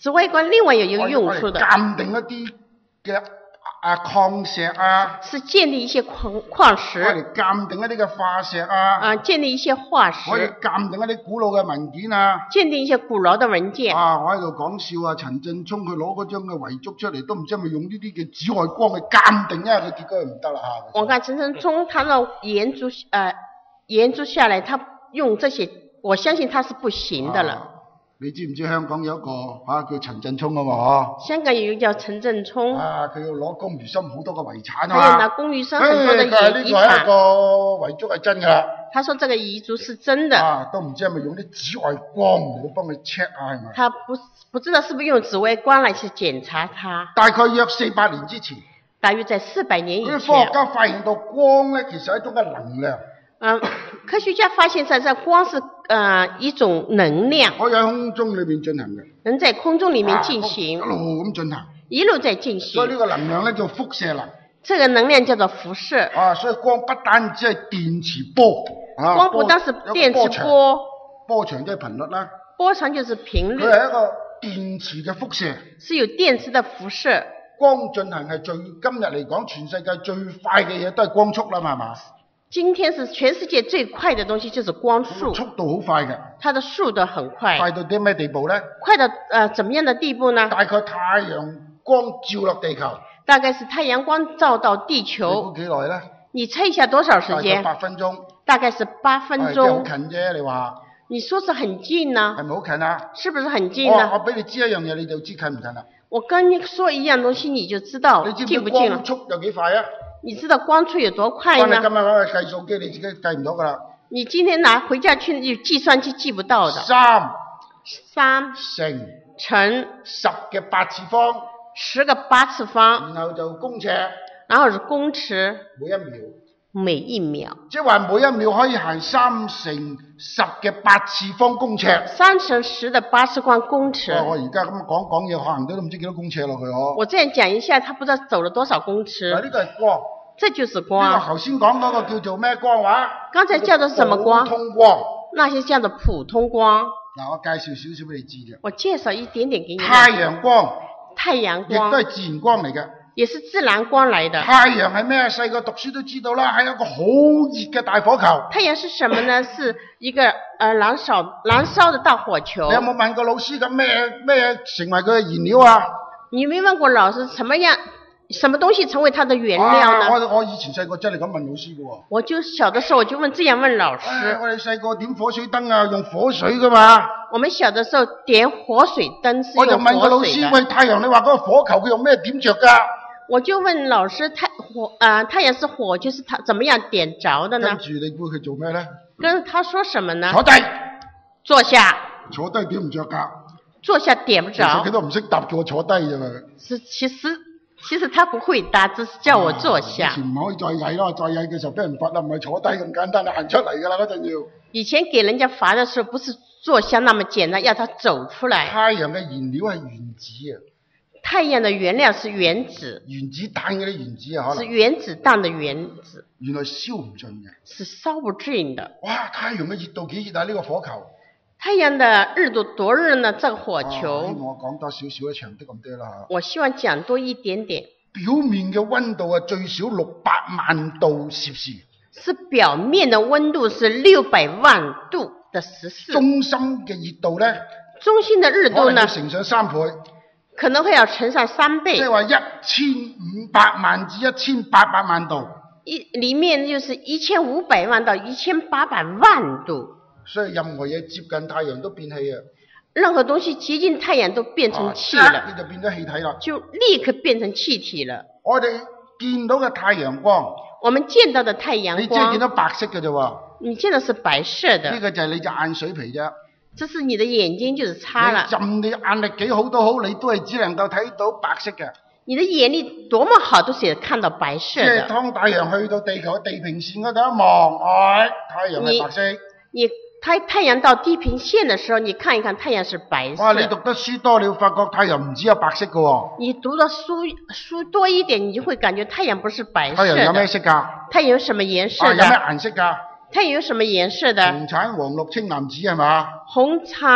紫外光另外有一个用我哋处的， 鑑定一啲嘅啊礦石啊， 是鉴定一些礦礦我石， 哋鑑定一啲嘅化石啊， 啊，鉴定一些化我哋石， 鑑定一啲古老嘅文件啊。 鉴定一些古老的文件。 啊！我喺度講笑啊！陳振聰佢攞嗰張嘅遺囑出嚟，都唔知係咪用呢啲嘅紫外光去鑑定，因為佢結果唔得啦嚇。 我看陳振聰他的研究呃研究下來，他用這些，我相信他是不行的了。 啊你知唔知香港有一個啊叫陳振聰啊嘛？ 香港有一個叫陳振聰， 啊，佢要攞龔如心好多個遺產啊嘛。 他要拿龔如心很多的誒佢話呢遺個係一個遺產。 遺囑係真㗎。 他說這個遺囑是真的， 啊，都唔知係咪用啲紫外光嚟到幫佢 check 啊，係咪？ 他不不知道是不是用紫外光來去檢查它。 大概約四百年之前， 大約在四百年以嗰啲科學前， 家發現到光咧，其實係一種嘅能量， 嗯、科學家發現在這光是呃一種能量， 可以喺空中裏邊進行嘅。 能在空中裡面進啊一行， 路咁進行。 一路在進行。 所以呢個能量咧叫輻射能。 這個能量叫做輻射。 啊，所以光不單止係電磁波，啊， 光不單是電磁波， 波， 波長即係頻率啦， 波長就是頻佢率， 係一個電磁嘅輻射。 是有電磁的輻射。 光進行係最今日嚟講，全世界最快嘅嘢都係光速啦嘛，係嘛？ 今天是全世界最快的東西就是光速， 速度好快嘅， 它的速度很快， 快到啲咩地步咧？ 快到呃怎麼樣的地步呢？ 大概太陽光照落地球， 大概是太陽光照到地你球， 估幾耐咧？ 你猜一下多少時大概間？ 八分鐘， 大概是八分係即係好鐘。 近啫。你話你說是很近呢係？咪好近啊？ 是不是很近我我呢？ 俾你知一樣嘢，你就知近唔近啦。 我跟你說一樣東西，你就知道你知唔知近不近了光。速有幾快啊？ 你知道光速有多快翻你今呢？ 日攞個計數機，你自己計唔到噶啦。 你今天拿回家去，你計算機計不到的。 三三乘乘十嘅八次方， 十個八次方， 然後就公尺然後是公尺每一秒， 每一秒。 即係話每一秒可以行三乘十嘅八次方公尺。 三乘十的八次方公尺。 哇我而家咁講講嘢，行到都唔知幾多公尺落去嗬。 我這樣講一下，他不知道走了多少公尺。 嗱，呢個係光。 這就是呢個光。 頭先講嗰個叫做咩光話？ 剛才叫做什麼光？ 普通光。 那些叫做普通光。 嗱，我介紹少少俾你知啫。 我介紹一點點給你。 太陽光太陽光亦都係自然光嚟嘅。 也是自然光來的。 太陽係咩？細個讀書都知道啦，係一個好熱嘅大火球。 太陽是什麼呢？是一個呃燃燒燃燒的大火球。 你有冇問過老師咁咩咩成為佢嘅燃料啊？ 你有沒有問過老師什麼樣什麼東西成為它的原料呢？ 啊、我我以前細個真係咁問老師嘅喎。 我就小的時候我就問這樣問老師。 哎、我哋細個點火水燈啊，用火水噶嘛。 我們小的時候點火水燈是我就用問個老師： 火水的。 喂，太陽你話嗰個火球佢用咩點着㗎？ 我就問老師，太火啊、呃，太陽是火，就是它怎麼樣點着的呢？ 跟住你估佢做咩咧？ 跟他說什麼呢？ 坐低。 坐下。 坐低點唔着㗎？ 坐下點不着。 其實佢都唔識答，叫我坐低啫嘛。 是其實其實他不會答，只是叫我坐下。 以前唔可以再曳咯，再曳嘅時候俾人罰啦，唔係坐低咁簡單，行出嚟㗎啦嗰陣要。 以前給人家罰的時候，不是坐下那麼簡單，要他走出來。 太陽嘅燃料係原子啊。 太陽的原料是原子。 原子彈嗰啲原子啊，可能。 是原子彈的原子。 原來燒唔盡嘅。 是燒不盡的。 哇！太陽嘅熱度幾熱啊？呢、這個火球。 太陽的日度多熱呢？這個火球。 啊、希望我講多少少嘅長啲咁多啦。 我希望講多一點點。 表面嘅溫度啊，最少六百萬度攝氏。 是表面的溫度是六百萬度的攝氏。 中心嘅熱度咧？ 中心的熱度呢？ 乘上三倍。 可能會要乘上三倍。 即係話一千五百萬至一千八百萬度。 一裡面就是一千五百萬到一千八百萬度。 所以任何嘢接近太陽都變氣啊！ 任何東西接近太陽都變成氣了， 啊、你就變咗氣體啦， 就立刻變成氣體了。 我哋見到嘅太陽光， 我們見到的太陽光， 你只係見到白色嘅啫喎。 你見到是白色的。 呢個就係你隻眼水皮啫。 這是你的眼睛就是差了。 你任你眼力幾好都好，你都係只能夠睇到白色嘅。 你的眼力多麼好，都是看到白色的。 即係當太陽去到地球地平線嗰度一望，哎，太陽係白色。 你太太陽到地平線的時候，你看一看太陽是白色。 哇！你讀得書多，你會發覺太陽唔只有白色嘅喎。 你讀得書書多一點，你就會感覺太陽不是白色的。 太陽有咩色㗎？ 太陽有什麼顏色的？ 啊、有咩顏色㗎？ 太陽有什麼顏色的？ 紅橙黃綠青藍紫係嘛？ 紅橙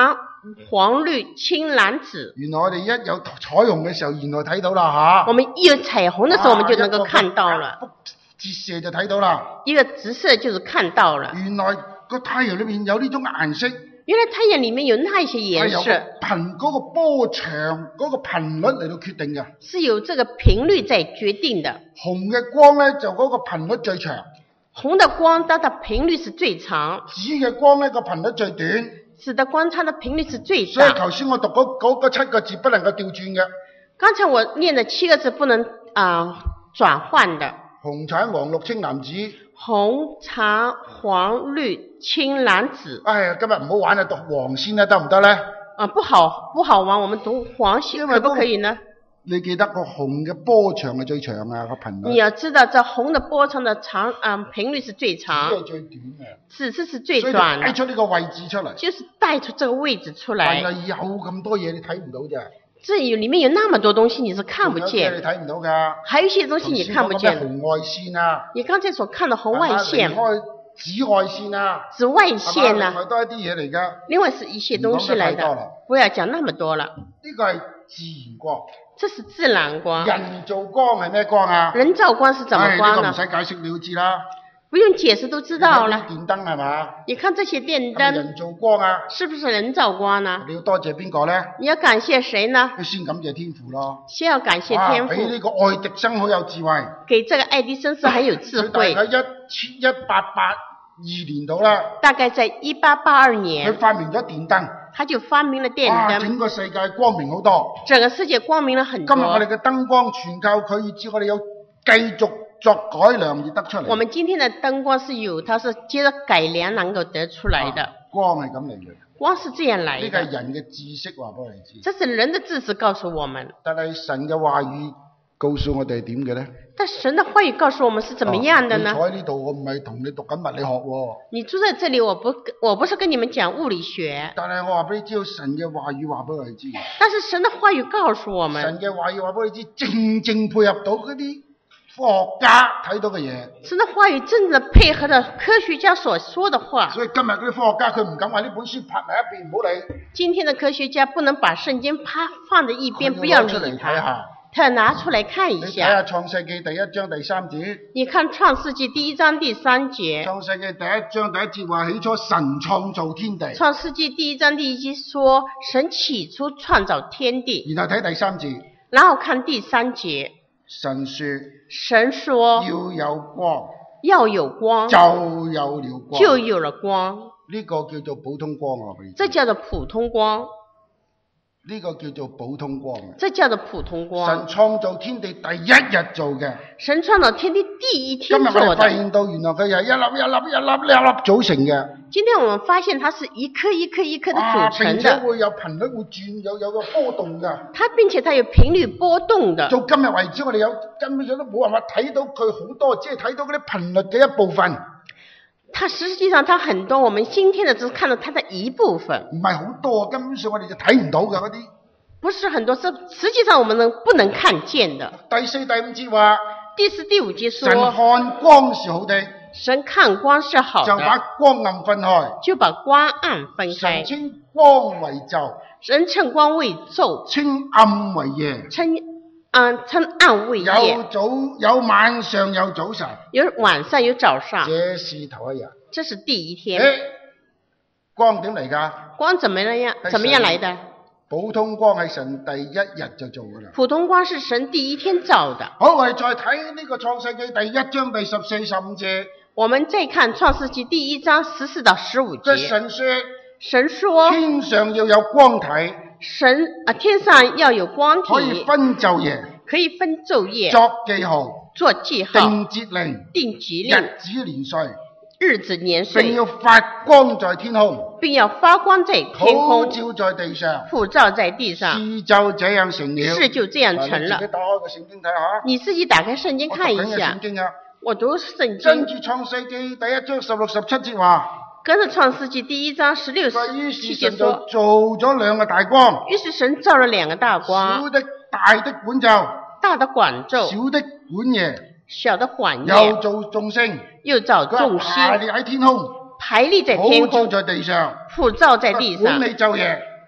黃綠青藍紫。 原來我哋一有彩虹嘅時候，原來睇到啦嚇。 我們一有彩虹的時候，我們就能夠看到了。 折射就睇到啦。 一個直射就是看到了。 原來個太陽裏面有呢種顏色。 原來太陽裡面有那一些顏色。 係由頻嗰個波長嗰個頻率嚟到決定嘅。 是由這個頻率在決定的。 紅嘅光咧就嗰個頻率最長。 紅的光它的頻率是最長。 紫嘅光咧個頻率最短。 紫的光它的頻率是最大。 所以頭先我讀嗰嗰個七個字不能夠調轉嘅。 剛才我念的七個字不能啊、呃、轉換的。紅橙黃綠青藍紫。 紅橙黃綠青藍紫。 哎呀，今日唔好玩啦，讀黃先啦，得唔得咧？啊， 不好不好玩，我們讀黃先可不可以呢？ 你記得個紅嘅波長係最長啊，個頻率。 你要知道，這紅的波長的長啊頻率是最長。 紫係最短嘅。 紫色是最短的。 帶出呢個位置出嚟。就是帶出這個位置出來。 係有咁多嘢你睇唔到啫。 這有裡面有那麼多東西你是看不見。 你睇唔到㗎。 還有一些東西你看不見。 紅外線啊。 你剛才所看的紅外線。 開紫外線啊。 紫外線啊。 另外都係一啲嘢嚟㗎。 另外是一些東西嚟的。不要講那麼多了。呢個係自然光。 這是自然光。 人造光係咩光啊？ 人造光是怎麼光呢？ 呢個唔使解釋你都知啦。 不用解釋都知道了。 電燈係嘛？ 你看這些電燈。 人造光啊？ 是不是人造光呢？ 你要多謝邊個呢？ 你要感謝誰呢？ 先感謝天父咯。 先要感謝天父。 俾呢個愛迪生好有智慧。 給這個愛迪生是很有智慧。 佢大概一千一八八二年到啦。 大概在一八八二年。 佢發明咗電燈。 他就發明了電燈。 整個世界光明好多。 整個世界光明了很多。 今日我哋嘅燈光全靠佢，以致我哋有繼續作改良而得出嚟。 我們今天的燈光是有，它是接着改良能夠得出來的。 啊、光係咁嚟嘅。 光是這樣來的。 呢個係人嘅知識話俾我哋知。 這是人的知識告訴我們。 但係神嘅話語告訴我哋係點嘅咧？ 但神的話語告訴我們是怎麼樣的呢？ 啊、你坐喺呢度，我唔係同你讀緊物理學喎。 你住在這裡，我不我不是跟你們講物理學。 但係我話俾你知道，神嘅話語話俾我哋知。 但是神的話語告訴我們。 神嘅話語話俾你知，正正配合到嗰啲科學家睇到嘅嘢。 神的話語正正配合着科學家所說的話。 所以今日嗰啲科學家佢唔敢話呢本書拍埋一邊，唔好理。 今天的科學家不能把聖經趴放在一邊，不要理它。他要拿出來看一下。你睇下創世記第一章第三節。 你看創世記第一章第三節。 創世記第一章第一節話，起初神創造天地。 創世記第一章第一節說神起初創造天地。 然後睇第三節。 然後看第三節。 神說。 神說。 要有光。 要有光。 就有了光。 就有了光。 呢個叫做普通光啊！ 這叫做普通光。 呢個叫做普通光。 這叫做普通光。 神創造天地第一日做嘅。 神創造天地第一天做的。 今日我哋發現到原來佢係一粒一粒一粒一粒組成嘅。 今天我們發現它是一顆一顆一顆的組成的。 並且會有頻率會轉，有有個波動㗎。 它並且它有頻率波動的。 到今日為止，我哋有根本上都冇辦法睇到佢好多，只係睇到嗰啲頻率嘅一部分。 它實際上它很多，我們今天的只是看到它的一部分， 唔係好多，根本上我哋就睇唔到嘅嗰啲。 不是很多，是實際上我們能不能看見的。 第四、第五節話， 第四、第五節說， 神看光是好的， 神看光是好的， 就把光暗分開， 就把光暗分開。 神稱光為晝， 神稱光為晝， 稱暗為夜， 稱嗯稱暗為夜。 有早有晚上有早晨， 有晚上有早上。 這是頭一日， 這是第一天。 誒，光點嚟㗎？ 光怎麼樣？怎麼樣來的？ 普通光係神第一日就做㗎啦。 普通光是神第一天造的。 好，我哋再睇呢個創世記第一章第十四、十五節。 我們再看創世記第一章十四到十五節。 神說， 神說天上要有光體。 神啊，天上要有光體。 可以分晝夜。 可以分晝夜。 作記號。 做記號。 定節令。 定節令。 日子年歲。 日子年歲， 並要發光在天空， 並要發光在天空， 普照在地上， 普照在地上， 事就這樣成了， 事就這樣成了。 你自己打開個聖經睇下， 你自己打開聖經看一下。我讀聖經。 跟住創世記第一章十六十七節話， 跟住創世記第一章十六十七節說， 做咗兩個大光， 於是神造了兩個大光， 小的大的管晝， 大的管晝， 小的管夜。 小的管夜， 又造眾星， 又造眾星， 排列喺天空， 排列在天空， 普照在地上， 普照在地上， 管理晝夜，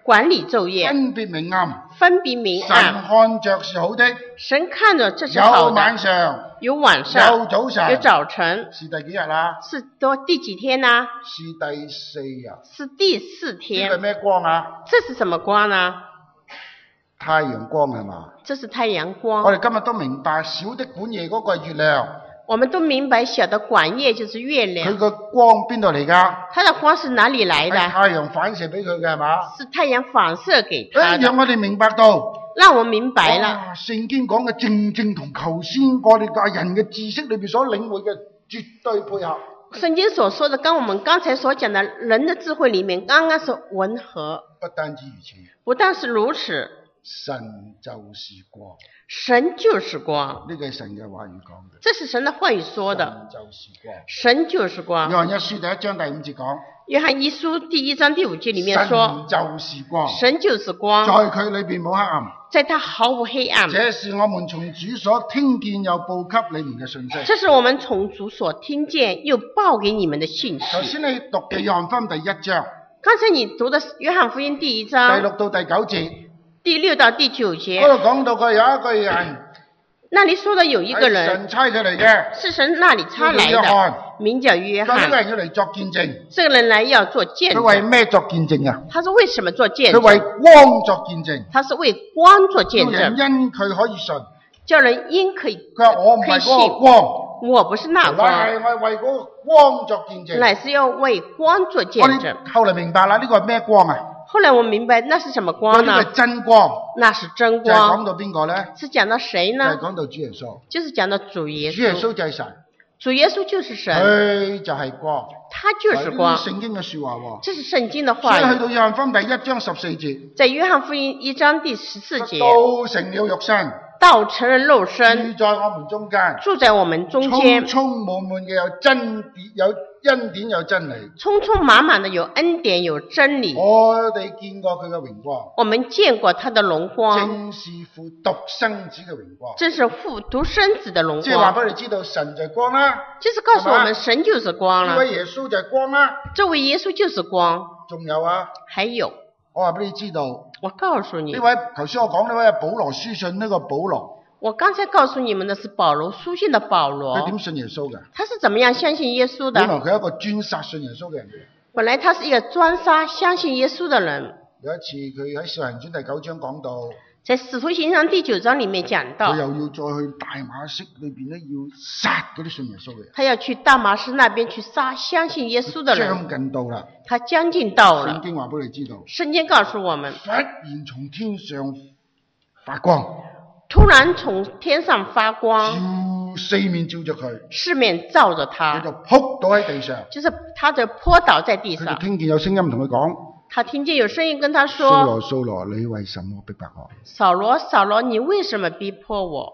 管理昼夜， 分別明暗， 分別明神暗。 看着是好的， 神看着這是有好的， 晚上， 有晚上， 有早晨， 有早晨， 是第幾日啊？ 是多第幾天呢？ 是第四日。 是第四呢個係天。 咩光啊？ 這是什麼光呢？ 太陽光係嘛？ 這是太陽我光。 哋今日都明白，小的管夜嗰個係月亮， 我們都明白小的管夜就是月佢亮， 個光邊度嚟㗎？ 它的光是哪裡來係的？ 太陽反射俾佢嘅係嘛？ 是太陽反射給他誒，讓的。 我哋明白到。 讓我明白了， 哇聖經講嘅正正同頭先我哋個人嘅知識裏邊所領會嘅絕對配合。 聖經所說的跟我們剛才所講的人的智慧裡面剛剛是吻合。 不單止如此， 不但是如此， 神就是光。 神就是光， 呢個係神嘅話語講嘅。 這是神的話語說的。 神就是光。 神就是約光。 翰一書第一章第五節講， 約翰一書第一章第五節裡面說， 神就是光， 神就是光， 在佢裏邊冇黑暗。 在他毫無黑暗。 這是我們從主所聽見又報給你們嘅信息。 這是我們從主所聽見又報給你們的信息。 頭先你讀嘅約翰福音第一章， 剛才你讀的約翰福音第一章第六到第九節， 第六到第九節， 嗰度講到佢有一個人， 那裡說的有一個係人神差佢嚟嘅， 是神那裡差來叫約翰的，名叫約佢呢個翰。 人要嚟作見證。 這個人來要做見佢為證， 咩作見證啊？ 他是為什麼做見佢為證？ 光作見證， 他是為光做見叫人證， 因佢可以信。 叫人因可以佢話我唔可以係嗰信個。光， 我不是那乃光， 係我係為嗰個光作見證。 乃是要為光做見我證。 哋後嚟明白啦，呢個係咩光啊？ 後來我明白那是什麼光呢呢個係？真光， 那是真就係講光， 到邊個咧？ 是講到誰就係呢？ 講到主耶穌。 就是講到主耶主耶穌。 穌就係神， 主耶穌就是神， 佢就係光。 他就是光呢。啲聖經嘅說話喎。 這是聖經的所話語。 以去到約翰福音第一章十四節， 在約翰福音一章第十四節， 道成了肉身， 道成了肉身， 住在我們中間， 住在我們中間， 充充滿滿嘅有真典有恩典有真理。 充充滿滿的有恩典有真理。 我哋見過佢嘅榮光， 我們見過他的榮光， 正是父獨生子嘅榮光。 這是父獨生子的榮即係話光， 俾你知道神就係光啦， 就是告訴我們神就是光了， 呢位耶穌就係光啦。 這位耶穌就是光。 仲有啊， 還有， 我話俾你知道， 我告訴你呢，位頭先我講呢位係保羅書信呢個保羅， 我剛才告訴你們的是保羅書信的保佢羅， 點信耶穌嘅？ 他是怎麼樣相信耶穌本來的？ 佢係一個專殺信耶穌嘅人。 本來他是一個專殺相信耶穌的人。 有一次佢喺《使徒行傳》第九章講到， 在使徒行傳第九章裡面講到佢，又要再去大馬色裏邊咧，要殺嗰啲信耶穌嘅人。 他要去大馬士那邊去殺相信耶穌的人。 將近到啦， 他將近到了。 聖經話俾你知道， 聖經告訴我們， 忽然從天上發光， 突然從天上發光， 照四面照着佢， 四面照着佢就他， 撲倒喺地上。 就是他就撲倒在地佢就上。 聽見有聲音同佢講： 他聽見有聲音跟他掃說羅掃羅，你為什麼逼迫我？：“ 掃羅，掃羅，你為什麼逼迫我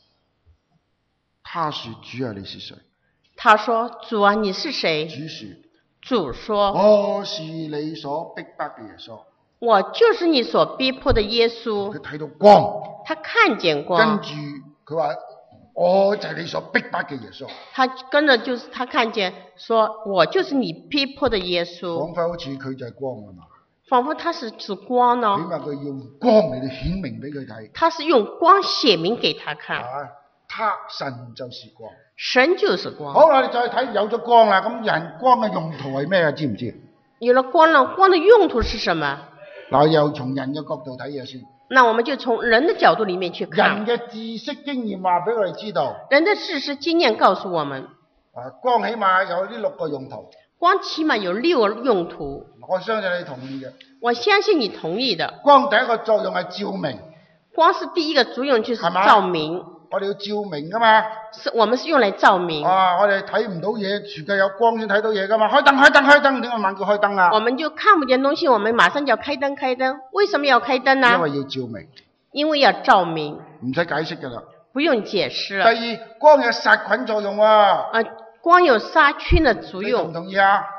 他說：主啊，你是誰？？” 他說：“主啊，你是誰主說：？” 主說我是你所逼迫嘅耶穌。：“ 我就是你所逼迫的耶穌。 佢睇到光，” 他看見跟光， 住佢話：我就係你所逼迫嘅耶穌。 他跟着就是他看見，說：“我就是你逼迫的耶穌。 彷彿好似佢就係光啊嘛，” 仿佛他是指光起呢， 碼佢用光嚟到顯明俾佢睇。 他是用光寫明給他看。 啊，他神就是光。 神就是光。 好啦，你再睇有咗光啦，咁人光嘅用途係咩啊？知唔知？ 有了光了，光的用途是什麼？ 嗱，又從人嘅角度睇嘢先。 那我們就從人的角度裡面去人看。 嘅知識經驗話俾我哋知道， 人的事實經驗告訴我們， 啊，光起碼有呢六個用途。 光起碼有六個用途。 我相信你同意嘅。 我相信你同意的。 光第一個作用係照明， 光是第一個作用就是係嘛照明， 我哋要照明噶嘛。 是我們是用來照明。 啊，我哋睇唔到嘢，除非有光先睇到嘢噶嘛。開燈，開燈，開燈，點解猛叫開燈啊？ 我們就看不見東西，我們馬上就要開燈，開燈。為什麼要開燈呢？ 因為要照明， 因為要照明， 唔使解釋噶啦。 不用解釋了。 第二，光有殺菌作用喎、啊。 啊，光有殺菌的作你同唔用， 同意啊？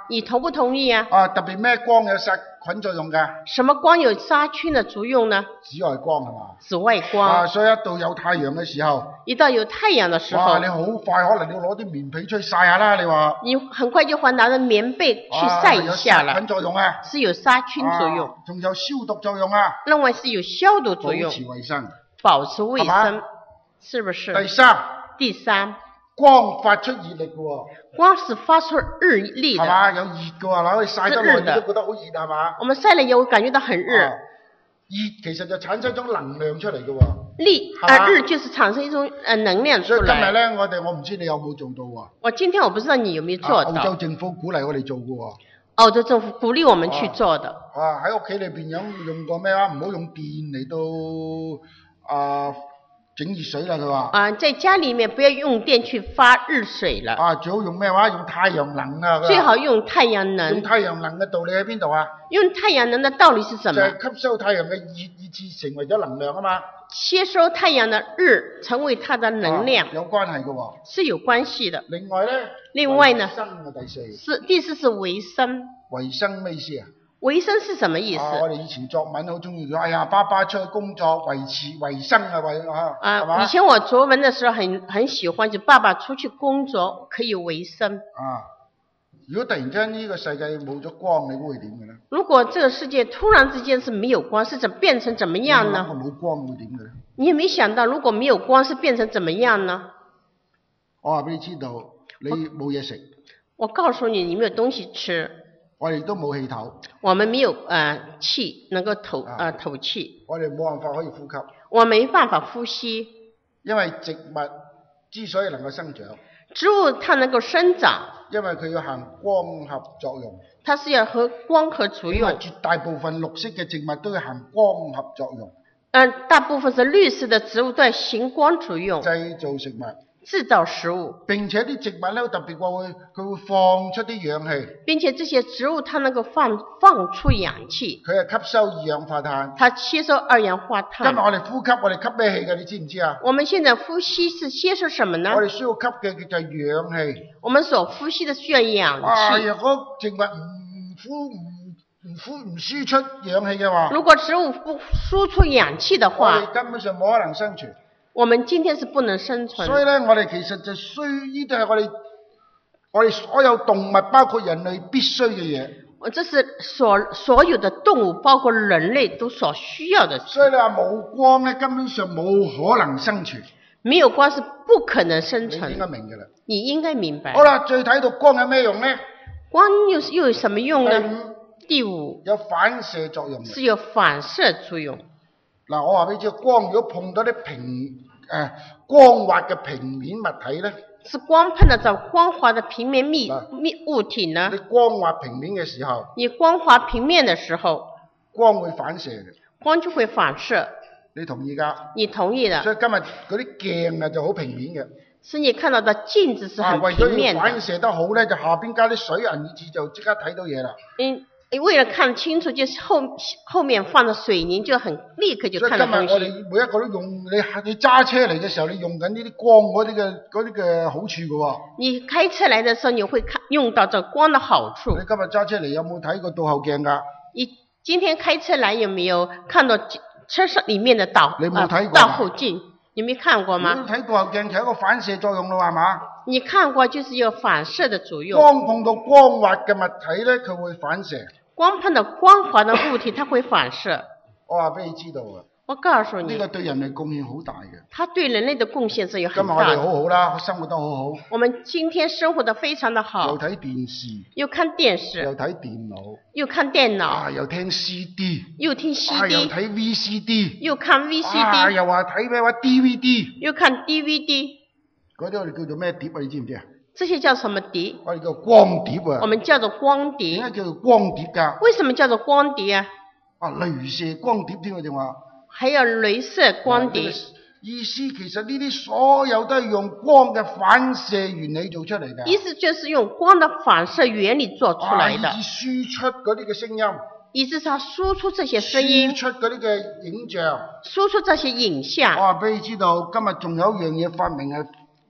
你同不同意啊？ 啊，特別咩光有殺菌作用㗎？ 什麼光有殺菌的作用呢？ 紫外光係嘛？ 紫外光。 啊，所以一到有太陽嘅時候， 一到有太陽的時候， 哇！你好快可能你要攞啲棉被出去曬下啦，你話？ 你很快就會拿着棉被去曬一下了。 有殺菌作用啊， 是有殺菌作用。 仲、啊、有消毒作用啊。 另外是有消毒作用。 保持衛生。 保持衛生，是不是？ 第三。 第三。 光發出熱力嘅喎。 光是發出日力的。 係嘛？有熱嘅喎，嗱，我哋曬得耐你都覺得好熱係嘛？ 我們曬了以後感覺到很熱。 啊熱其實就產生一種能量出嚟嘅喎， 力啊日就是產生一種呃能量出來。 所以今日咧，我哋我唔知你有冇做到喎。 我今天我不知道你有沒有做到。 澳洲政府鼓勵我哋做嘅喎。 澳洲政府鼓勵我們去做的。 啊喺屋企裏邊有用過咩啊？唔好用電嚟到啊整熱水啦，佢話。啊， 在家裡面不要用電去發熱水了。 啊，最好用咩話？用太陽能啊。 最好用太陽能。 用太陽能嘅道理喺邊度啊？ 用太陽能的道理是什麼？ 就係吸收太陽嘅熱，以致成為咗能量啊嘛。 吸收太陽的日，成為它的能量。 啊、有關係嘅喎。 是有關係的。 另外咧。 另外呢？ 維生嘅第四。 是第四是維生。 維生咩意思啊？ 維生是什麼意思？ 啊、我哋以前作文好中意講，哎呀，爸爸出去工作維持維生啊，維啊， 啊，以前我作文的時候很很喜歡，就爸爸出去工作可以維生。啊， 如果突然間呢個世界冇咗光，你會點嘅咧？ 如果這個世界突然之間是沒有光，是怎變成怎麼樣呢？ 如果冇光會點嘅咧？ 你有沒有想到，如果沒有光是變成怎麼樣呢？ 我話俾你知道，你冇嘢食。 我告訴你，你沒有東西吃。 我哋都冇氣頭， 我們沒有呃氣能夠透呃透氣， 我哋冇辦法可以呼吸， 我沒辦法呼吸， 因為植物之所以能夠生長， 植物它能夠生長， 因為佢要行光合作用， 它是要和光合作用， 絕大部分綠色嘅植物都要行光合作用， 嗯、呃，大部分是綠色的植物都要行光作用， 製造食物。 製造食物， 並且啲植物咧特別話會佢會放出啲氧氣， 並且這些植物它能夠放放出氧氣， 佢係吸收二氧化碳， 它吸收二氧化碳。 今日我哋呼吸，我哋吸咩氣嘅？你知唔知啊？ 我們現在呼吸是吸收什麼呢？ 我哋需要吸嘅叫做氧氣。 我們所呼吸的需要氧氣。 啊，若果植物唔呼唔唔呼唔輸出氧氣嘅話， 如果植物不輸出氧氣的話， 我哋根本上冇可能生存。 我們今天是不能生存。 所以咧，我哋其實就需呢啲係我哋我哋所有動物，包括人類必須嘅嘢。 我這是所所有的動物，包括人類都所需要的。 所以你話冇光咧，根本上冇可能生存。 沒有光是不可能生存。 你應該明㗎啦。 你應該明白。 好啦，最睇到光有咩用咧？ 光又又有什麼用呢？ 第五， 第五有反射作用。 是有反射作用。嗱， 我話俾你知，光如果碰到啲平誒、呃、光滑嘅平面物體咧， 是光碰得到光滑的平面密密物體呢？ 你光滑平面嘅時候， 你光滑平面嘅時候， 光會反射嘅， 光就會反射。 你同意㗎？ 你同意的。 所以今日嗰啲鏡啊就好平面嘅。 是你看到的鏡子是很平面的。 啊，為咗要反射得好咧，就下邊加啲水銀，以至就即刻睇到嘢啦。 嗯。為了看清楚，就是後後面放的水泥就很立刻就看到東西。 所以今日我哋每一個都用你你揸車嚟嘅時候，你用緊呢啲光嗰啲嘅嗰啲嘅好處嘅喎。你開車嚟嘅時候，你會看用到這光的好處。 你今日揸車嚟有冇睇過倒後鏡㗎？ 你今天開車來有沒有看到車上裡面的倒你冇睇過、 呃、倒後鏡？你沒看過嗎？ 你睇倒後鏡其實一個反射作用咯，係嘛？ 你看過就是有反射的作用。 光碰到光滑嘅物體咧，佢會反射。 光碰到光滑的物體，它會反射。 我話俾你知道啊！ 我告訴你， 呢個對人類貢獻好大嘅。 它對人類的貢獻是有很大的。 今日我哋好好啦，生活得好好。 我們今天生活得非常的好。 又睇電視， 又看電視， 又睇電腦， 又看電腦， 啊，又聽 C D， 又聽 C D， 啊，又睇 V C D， 又看 V C D， 啊，又話睇咩話 D V D， 又看 D V D。 嗰啲我哋叫做咩碟啊？你知唔知啊？ 這些叫什麼碟？ 我哋叫光碟啊。 我們叫做光碟。 點解叫做光碟㗎？ 為什麼叫做光碟啊？ 啊，鐳射光碟添啊，正話。 還有鐳射光碟。 意思其實呢啲所有都係用光嘅反射原理做出嚟嘅。 意思就是用光的反射原理做出來的。 啊，以輸出嗰啲嘅聲音。 意思是它輸出這些聲音。 輸出嗰啲嘅影像。 輸出這些影像。 我話俾你知道，今日仲有一樣嘢發明係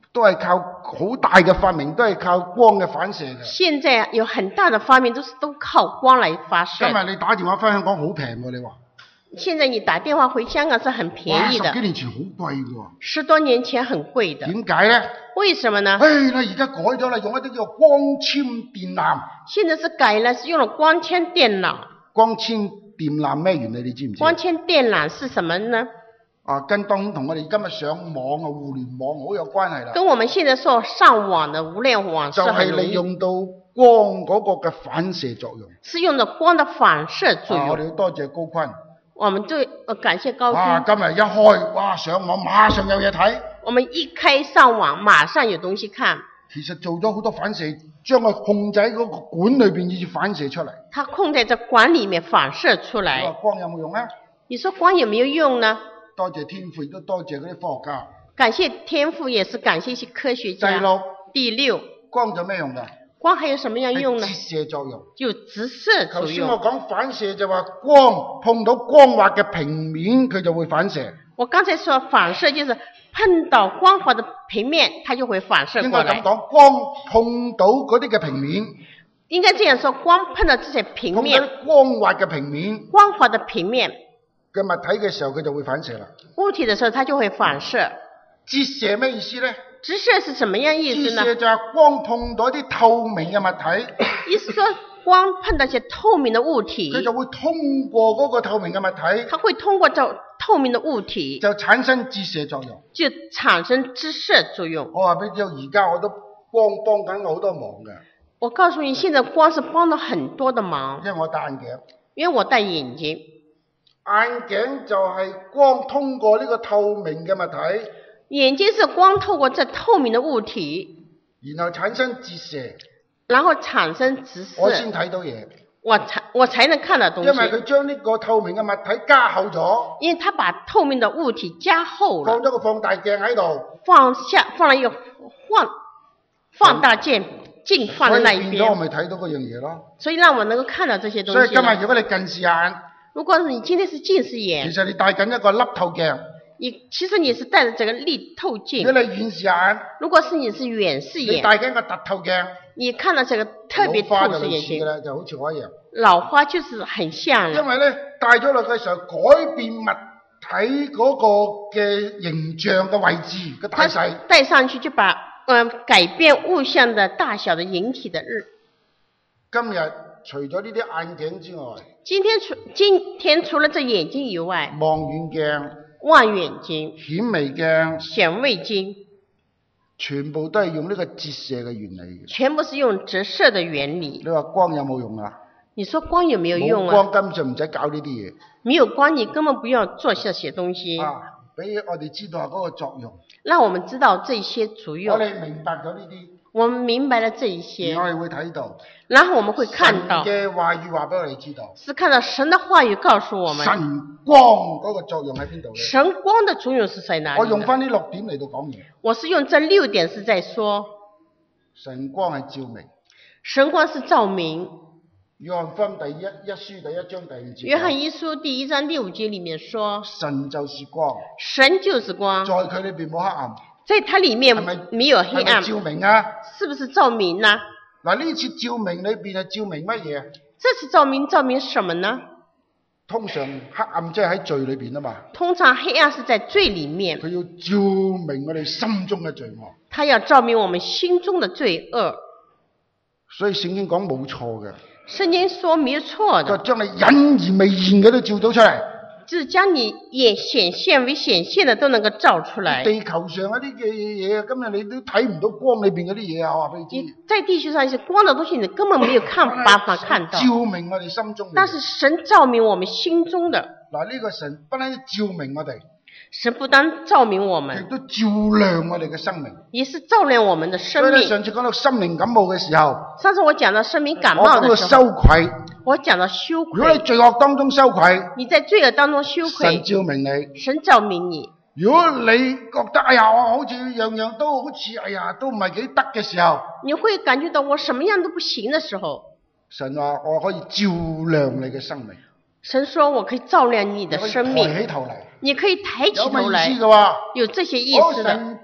都係靠好大嘅發明，都係靠光嘅反射嘅。 現在有很大的發明都是都靠光來發射。 今日你打電話翻香港好平喎，你話？ 現在你打電話回香港是很便宜的。 十幾年前好貴嘅喎。 十多年前很貴的。 點解呢？ 為什麼呢？ 唉，你而家改咗啦，用一啲叫光纖電纜。 現在是改了，是用了光纖電纜。 光纖電纜咩原理你知唔知？ 光纖電纜是什麼呢？ 啊，跟當然同我哋今日上網啊、互聯網好有關係啦。 跟我們現在說上網的互聯網是就係利用到光嗰個嘅反射作用。 是用到光的反射作用。 啊、我哋要多謝高坤。 我們對呃感謝高坤。 啊，今日一開，哇，上網馬上有嘢睇。 我們一開上網，馬上有東西看。 其實做咗好多反射，將佢控制喺嗰個管裏邊，以至反射出嚟。 它控制在管裏面反射出來。 你話光有冇用啊？ 你說光有沒有用呢？ 多謝天父，亦都多謝嗰啲科學家。 感謝天父，也是感謝一些科學家。 第六， 第六， 光有咩用㗎？ 光還有什麼樣用呢？ 折射作用。 就折射作用。頭先我講反射就話光碰到光滑嘅平面，佢就會反射。 我剛才說反射就是碰到光滑的平面，它就會反射過來。 應該咁講，光碰到嗰啲嘅平面。 應該這樣說，光碰到這些平面。 碰到光滑嘅平面。 光滑的平面。嘅物體嘅時候，佢就會反射啦。 物體的時候，它就會反射。 折射咩意思呢？ 折射是什麼樣意思呢？ 折射就係光碰到啲透明嘅物體。 意思說，光碰到一些透明的物體， 佢就會通過嗰個透明嘅物體。 它會通過這透明的物體， 就產生折射作用。 就產生折射作用。 我話俾你知，而家我都光幫緊我好多忙嘅。 我告訴你，現在光是幫了很多的忙。 因為我戴眼鏡。 因為我戴眼鏡。 眼鏡就係光通過呢個透明嘅物體， 眼睛是光透過這透明的物體， 然後產生折射， 然後產生折射， 我先睇到嘢， 我才我才能看到東西。 因為佢將呢個透明嘅物體加厚咗， 因為他把透明的物體加厚了， 放咗個放大鏡喺度， 放下放了一個放放大鏡鏡放在那一邊， 所以變咗我咪睇到嗰樣嘢咯。 所以讓我能夠看到這些東西。 所以今日如果你近視眼， 如果你今天是近視眼， 其實你戴緊一個凹透鏡。 你其實你是戴着這個立透鏡。 如果你遠視眼， 如果是你是遠視眼， 你戴緊個凸透鏡， 你看到這個特別透視眼鏡， 就好似我一樣。 老花就是很像。 因為咧戴咗落嘅時候，改變物體嗰個嘅形象嘅位置嘅大細。 戴上去就把嗯、呃、改變物象的大小的形體的日。 今日除咗呢啲眼鏡之外， 今天除今天除了這眼鏡以外， 望遠鏡、 望遠鏡、 顯微鏡、 顯微鏡， 全部都係用呢個折射嘅原理。 全部是用折射的原理。 你話光有冇用啊？ 你說光有沒有用啊？ 冇光根本就唔使搞呢啲嘢。 沒有光，你根本不要做這些東西。 啊，俾我哋知道下嗰個作用。 讓我們知道這些作用。 我哋明白咗呢啲。 我們明白了這一些。 我哋會睇到。 然後我們會看到。 神嘅話語話俾我哋知道。 是看到神的話語告訴我們。 神光嗰個作用喺邊度咧？ 神光的作用是在哪裡？ 我用翻呢六點嚟到講嘢。 我是用這六點是在說。 神光係照明。 神光是照明。 約翰福音第一一書第一章第五節。 約翰一書第一章第五節裏面說：神就是光。 神就是光。 在佢裏邊冇黑暗。 在它裏面沒有黑暗。 係咪照明啊？ 是不是照明呢？ 嗱，呢次照明裏邊係照明乜嘢？ 這次照明照明什麼呢？ 通常黑暗即係喺罪裏邊啊嘛。 通常黑暗是在罪裏面。 佢要照明我哋心中嘅罪惡。 他要照明我們心中的罪惡。 所以聖經講冇錯嘅。 聖經說沒有錯的。 就將你隱而未現嘅都照到出嚟。 就是將你也顯現為顯現的都能夠照出來。 地球上一啲嘅嘢，今日你都睇唔到光裏邊嗰啲嘢啊！我話俾你知。 在地球上一些光的東西，你根本沒有看辦法看到。 照明我哋心中。 但是神照明我們心中的。 嗱，呢個神不單照明我哋。 神不單照明我們， 亦都照亮我哋嘅生命， 也是照亮我們的生命。 所以上次講到心靈感冒嘅時候， 上次我講到生命感冒的時候， 我講到羞愧， 我講到羞愧。 如果你罪惡當中羞愧， 你在罪惡當中羞愧， 神照明你， 神照明你。 如果你覺得哎呀，我好似樣樣都好似哎呀都唔係幾得嘅時候， 你會感覺到我什麼樣都不行的時候， 神話我可以照亮你嘅生命。 神說我可以照亮你的生命， 抬起頭嚟， 你可以抬起頭來， 有意思嘅話， 有這些意思的。 神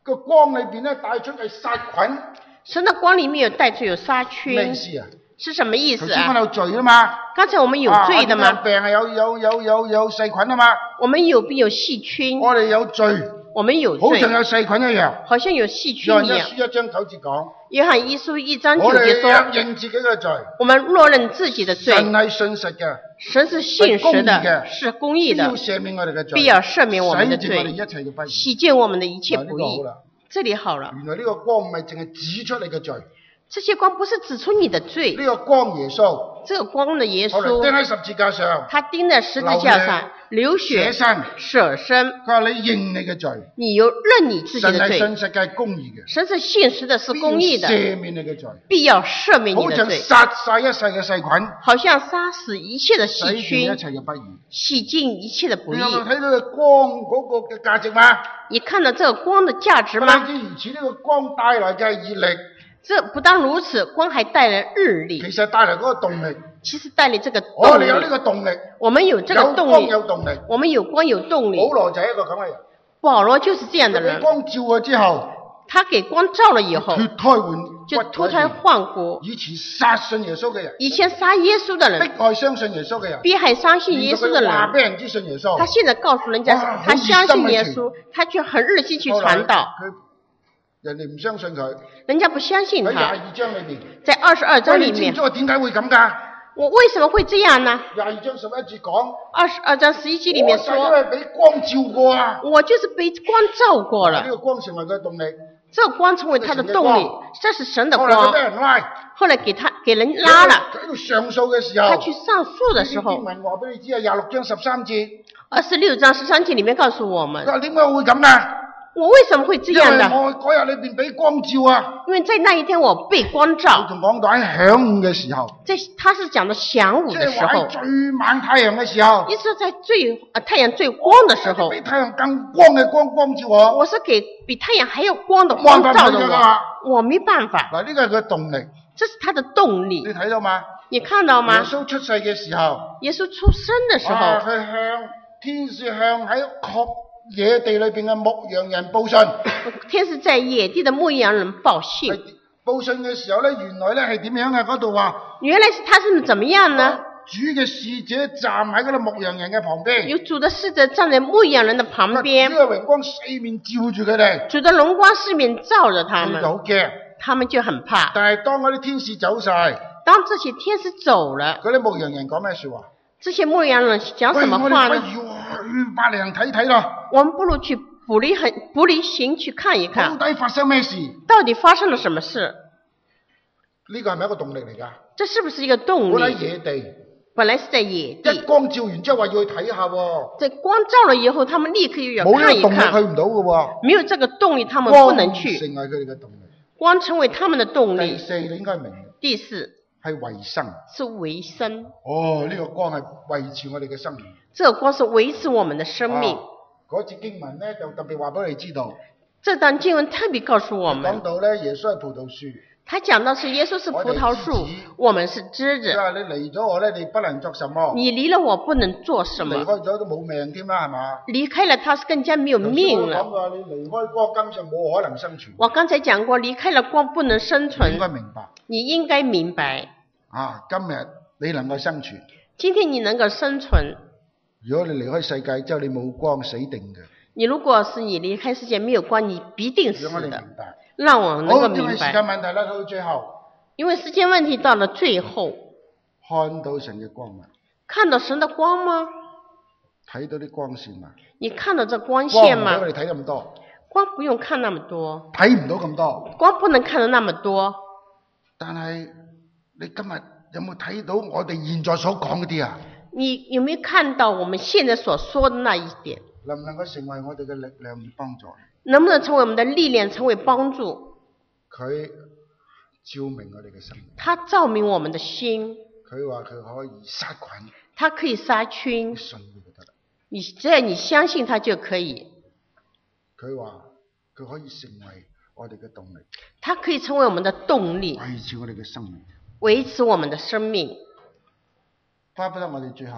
個光裏邊咧帶出嘅殺菌， 神的光裡面有帶出有殺咩菌意，思啊？ 是什麼意頭思啊？ 先我有罪啊嘛， 剛才我們有罪的啊、 嗎？ 病係有有有有有細菌啊嘛， 我們有病有細菌， 我哋有罪， 我們有罪， 好像有細菌一樣。 好像有細約翰一菌一樣。 書一章九節講， 約翰一書一章九我哋節說， 若認自己嘅罪， 我們若認自己的罪， 神係信實嘅， 神是信實係公義的， 嘅是公義的， 必要赦免我哋嘅罪， 必要赦免我們的洗淨我哋罪， 一切嘅不義。 洗淨我們的一切不義。 嗱呢個好啦， 這裡好了， 原來呢個光唔係淨係指出你嘅罪， 這些光不是指出你的罪， 呢個光耶穌， 這個光的耶後來釘穌， 喺十字架上， 他釘在十字架上流血捨身， 捨身， 佢話你認你嘅罪， 你有認你自己神係的罪， 信實嘅，係公義嘅， 神是信實的，是公義的， 必要赦免你嘅罪， 必要赦免你好像的罪， 殺晒一世嘅細菌， 好像殺死一切的細洗淨一菌， 切嘅不義。 洗淨一切的不你有冇義。 睇到佢光嗰個嘅價值嗎？ 你看到這個光的價值不單嗎？ 止如此，呢個光帶來嘅係熱力， 這不但如此，光還帶來日其力， 實帶來嗰個動力。 其實帶來這個我哋有呢動力。 個動力， 我們有這個有光動力， 有動力。 我們有光有動力。 保羅就係一個咁嘅人， 保羅就是這樣的佢俾人， 光照過之後， 他給光照了以後， 脱胎換就骨脱胎改變。 換骨。 以前殺信耶穌嘅人， 以前殺耶穌的人， 迫害相信耶穌嘅人， 逼害相信耶穌的現在佢話俾人， 人知信耶穌， 他現在告訴人家哇他相信耶好熱心穌，他卻很熱心去後來傳道， 佢人哋唔相信佢。 人家不相信喺廿他。 二章裏邊， 在二十二章裡面你知唔知，我點解會咁㗎？ 我為什麼會這樣呢？ 廿二章十一節講， 二十二章十一節裡面我就因說， 為俾光照過啊， 我就是被光照過了呢。個光成為佢嘅動力。 這個光成為他的動力，這是神的後來佢光俾。人拉， 後來給他給人拉了， 佢喺度上訴嘅時候， 他去上訴的時候呢啲經，文話俾你知啊，廿六章十三節， 二十六章十三節裡面告訴我佢們， 話點解會咁㗎？ 我為什麼會這因為樣的？ 我嗰日裏邊俾光照啊， 因為在那一天我被光佢照， 仲講到喺晌午嘅時候， 在他是講的晌午即的時候係話喺，最猛太陽嘅時候， 意思是在最呃太陽最光的時候比，太陽更光嘅光光照我。 我是給比太陽還要光的光照着我，我沒辦法， 嗱，呢個係佢嘅動力， 這是他的動力你，睇到嘛？ 你看到耶嗎？ 穌出世嘅時候， 耶穌出生的時啊， 候， 佢向天使向喺曠野地裏邊嘅牧羊人報信。 天使在野地的牧羊人報信， 報信嘅時候咧，原來咧係點樣嘅？嗰度話原來是他是怎麼樣呢？ 主嘅使者站喺嗰啲牧羊人嘅旁邊， 有主的使者站在牧羊人的旁邊， 主嘅榮光四面照住佢哋， 主的榮光四面照着他們佢就，好驚。 他們就很怕。 但係當嗰啲天使走晒， 當這些天使走了， 嗰啲牧羊人講咩説話？ 這些牧羊人講什麼喂話呢？ 我哋不如去伯利恆睇睇咯， 我們不如去伯利恆伯利行去看一到看， 底發生咩事？ 到底發生了什麼事？ 呢個係咪一個動力嚟㗎？ 這是不是一個動本喺力？ 野地， 本來是在野一地， 光照完之後話要去睇下喎， 在光照了以後，他們立刻又要冇呢看一個動力去看。 唔到嘅喎。 沒有這個動力，他們不光能去。 成為佢哋嘅動力。 光成為他們的動力。 第四，你應該明， 第四係維生。 是維生， 哦，呢、個光係維持我哋嘅生命。 這個光是維持我們的生命。 啊嗰節經文咧就特別話俾你知道， 這段經文特別告訴我講們， 到咧耶穌係葡萄樹， 他講到是耶穌是葡萄樹我哋枝子， 我們是枝子。 即係你離咗我咧，你不能作什麼， 你離了我不能做什離麼， 開咗都冇命添啦，係嘛？ 離開了他是更加沒有命頭先我了。 講過，你離開光根本上冇可能生存。 我剛才講過，離開了光不能生你存應。該明白你應該明白， 啊！今日你能夠生存， 今天你能夠生存， 如果你離開世界之後你冇光，死定嘅。 你如果是你離開世界沒有光，你必定死讓我哋的。 明白。 讓我能夠好，因為明時間白， 問題啦，到最後因為時間問題到了最後， 看到神嘅光嘛， 看到神的光嗎？ 睇到啲光線嘛， 你看到這光光唔線嗎？ 俾我哋睇咁多， 光不用看那麼多， 睇唔到咁多。 光不能看到那麼多。 但係你今日有冇睇到我哋現在所講嗰啲啊？ 你有沒有看到我們現在所說的那一點？ 能唔能夠成為我哋嘅力量而幫助？ 能不能成為我們的力量，成為幫助？ 佢照明我哋嘅生命， 它照明我們的心， 佢話佢可以殺菌， 它可以殺菌你。信佢就得啦。 你只要你相信它就可以， 佢話佢可以成為我哋嘅動力， 它可以成為我們的動力， 維持我哋嘅生命。 維持我們的生命。 巴不得我哋最後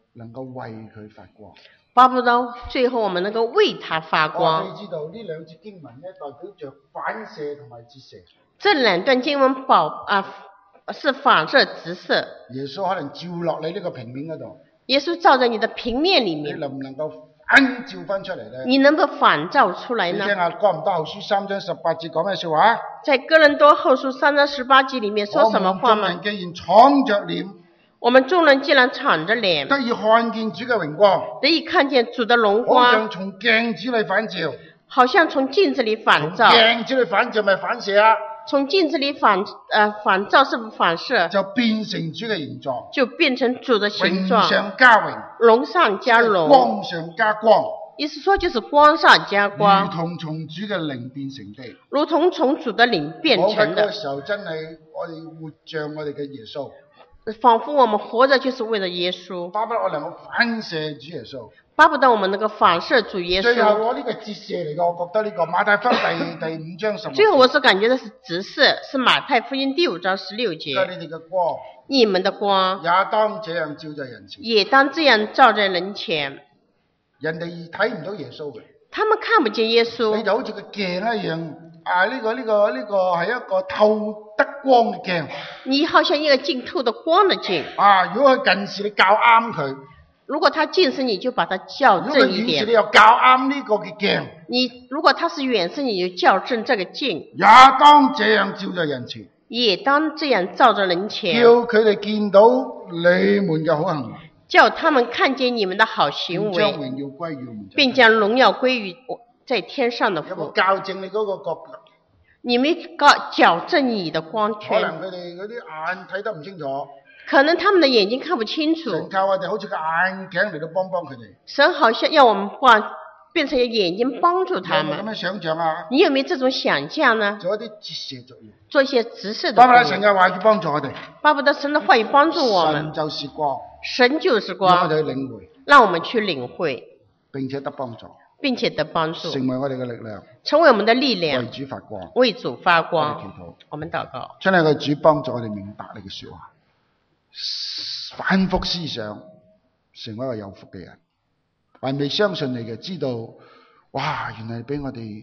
能夠為佢發光。 巴不得最後我們能夠為他發我光。 哋知道呢兩節經文咧，代表着反射同埋折射。 這兩段經文保啊是反射直射。 耶穌可能照落你呢個平面嗰度， 耶穌照在你的平面裡你面， 能唔能夠反照翻出嚟咧？ 你能不能反照出來呢？ 你聽下哥林多後書三章十八節講咩說話？ 在哥林多後書三章十八節裡面說什麼話嗎？ 我們眾人既然敞着臉， 我們眾人既然敞着臉， 得以看見主嘅榮光， 得以看見主的榮好像光， 從鏡子裏反照。 好像從鏡子裡反照。 鏡子裏反照咪反射啊？ 從鏡子裡反呃反照是不是反射？ 就變成主嘅形狀， 就變成主的形榮狀， 上加榮， 榮上加榮， 光上加光， 意思說就是光上加如光， 同從主嘅靈變成的。 如同從主的靈變我喺成的。 嗰個時候真係我哋活像我哋嘅耶穌， 仿佛我們活着就是為了耶穌， 巴不得我能夠反射主耶穌。 巴不得我們能夠反射主耶最後穌。 我呢個折射嚟嘅，我覺得呢個馬太福音第第五章十六節。 最後我是感覺的是直射，是馬太福音第五章十六而家節。 你哋嘅光你們的光也當這樣照在人前， 也當這樣照在人前。 人哋睇唔到耶穌嘅， 他們看不見耶你穌， 就好似個鏡一樣。啊！呢、個呢、個呢、個係一個透得光嘅鏡。 你好像一個鏡透的光的鏡。 啊！如果佢近視，你校啱佢； 如果他近視，你就把它校如果佢正一遠視，你點。 又校啱呢個嘅鏡。 你如果他是遠視，你就校正這個鏡， 也當這樣照在人前， 也當這樣照着人前， 叫佢哋見到你們嘅好行為， 叫他們看見你們的好行為， 將榮耀歸於我們。 並將榮耀歸於在天上的有冇父。 校正你嗰個角度？ 你們搞矯正你的光可圈， 能佢哋嗰啲眼睇得唔清楚， 可能他們的眼睛看不清神楚。 靠我哋好似個眼鏡嚟到幫幫佢哋。 神好像要我們幫變成眼睛幫助有他們。 冇咁樣想象啊？ 你有沒有這種想象呢？ 做一啲折射作用。 做一些直射的巴不得作用。 神嘅話語幫助我哋。 巴不得神的話語幫助我神們。 就是光， 神就是讓我光， 哋去領會， 讓我們去領會， 並且得幫助， 並且得幫助， 成為我哋嘅力量， 成為我們的力為量， 主發光。 為主發我哋祈光。 禱。 我們禱告， 親愛嘅主，幫助我哋明白你嘅說話，反覆思想，成為一個有福嘅人。還未相信你嘅，知道哇，原來俾我哋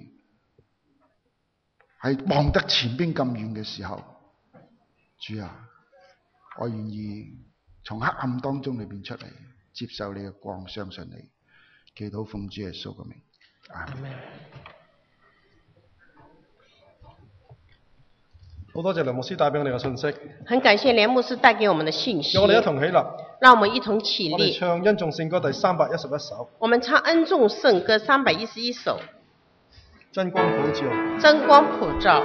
係望得前邊咁遠嘅時候，主啊，我願意從黑暗當中裏邊出嚟，接受你嘅光，相信你。祈禱奉主耶穌嘅名，阿們。 好多謝梁牧師帶俾我哋嘅信息， 很感謝梁牧師帶給我們的信息。 讓我哋一同起立， 讓我們一同起我哋立。 唱恩頌聖歌第三百一十一首， 我們唱恩頌聖歌三百一十一首， 真光普照。 真光普照。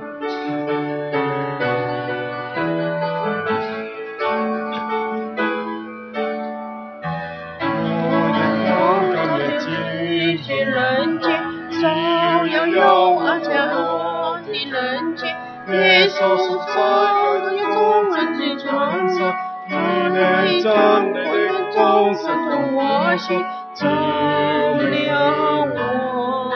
人間，照耀幽暗的人間，耶穌是在你眾人之中，你將你的光灑在我心，照亮我，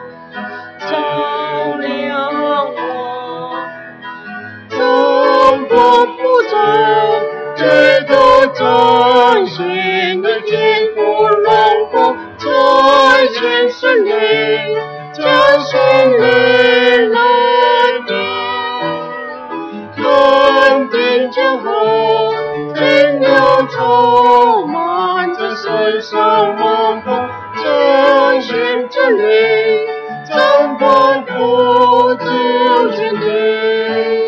照亮我，真光普照，直到彰顯你天父榮光。在全世裏，將生命來點，肯定就好，停留充滿在世上萬國，彰顯真理，真光普照全地。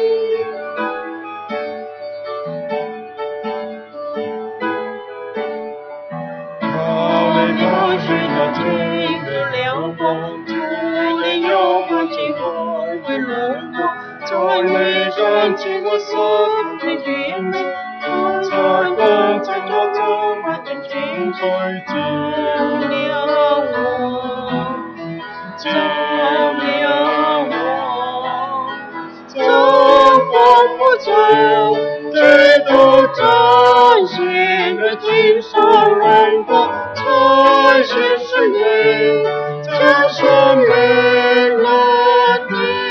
在你彰顯我心的原則，在光在我中萬人天去照亮我，照亮我，真光普照，直到彰顯你天上榮光，在全世裏，將生命來點。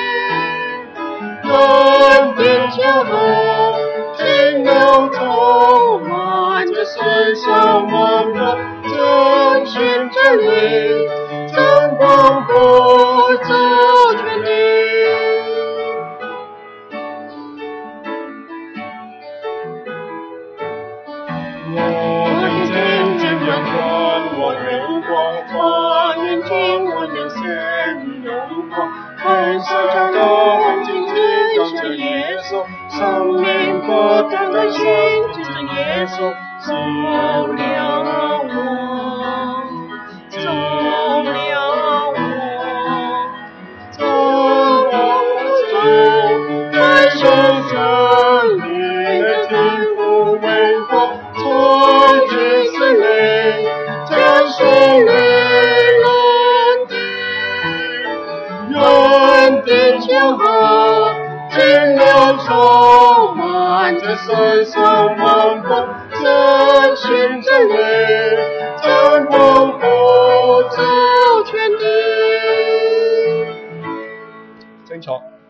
肯定就好，停留充滿在世上萬真理，真光普照全地。我的真正阳光和荣光，我眼睛我能显荣光，很少找到很清楚就是耶稣，生命不断的心就是耶稣，照亮我，照亮我，照亮我，感受生命的天赋微光。从今生灵，将生灵蓝地，愿地球后，尽量充满着神圣万光，真心真理，真光普照全地。 清楚。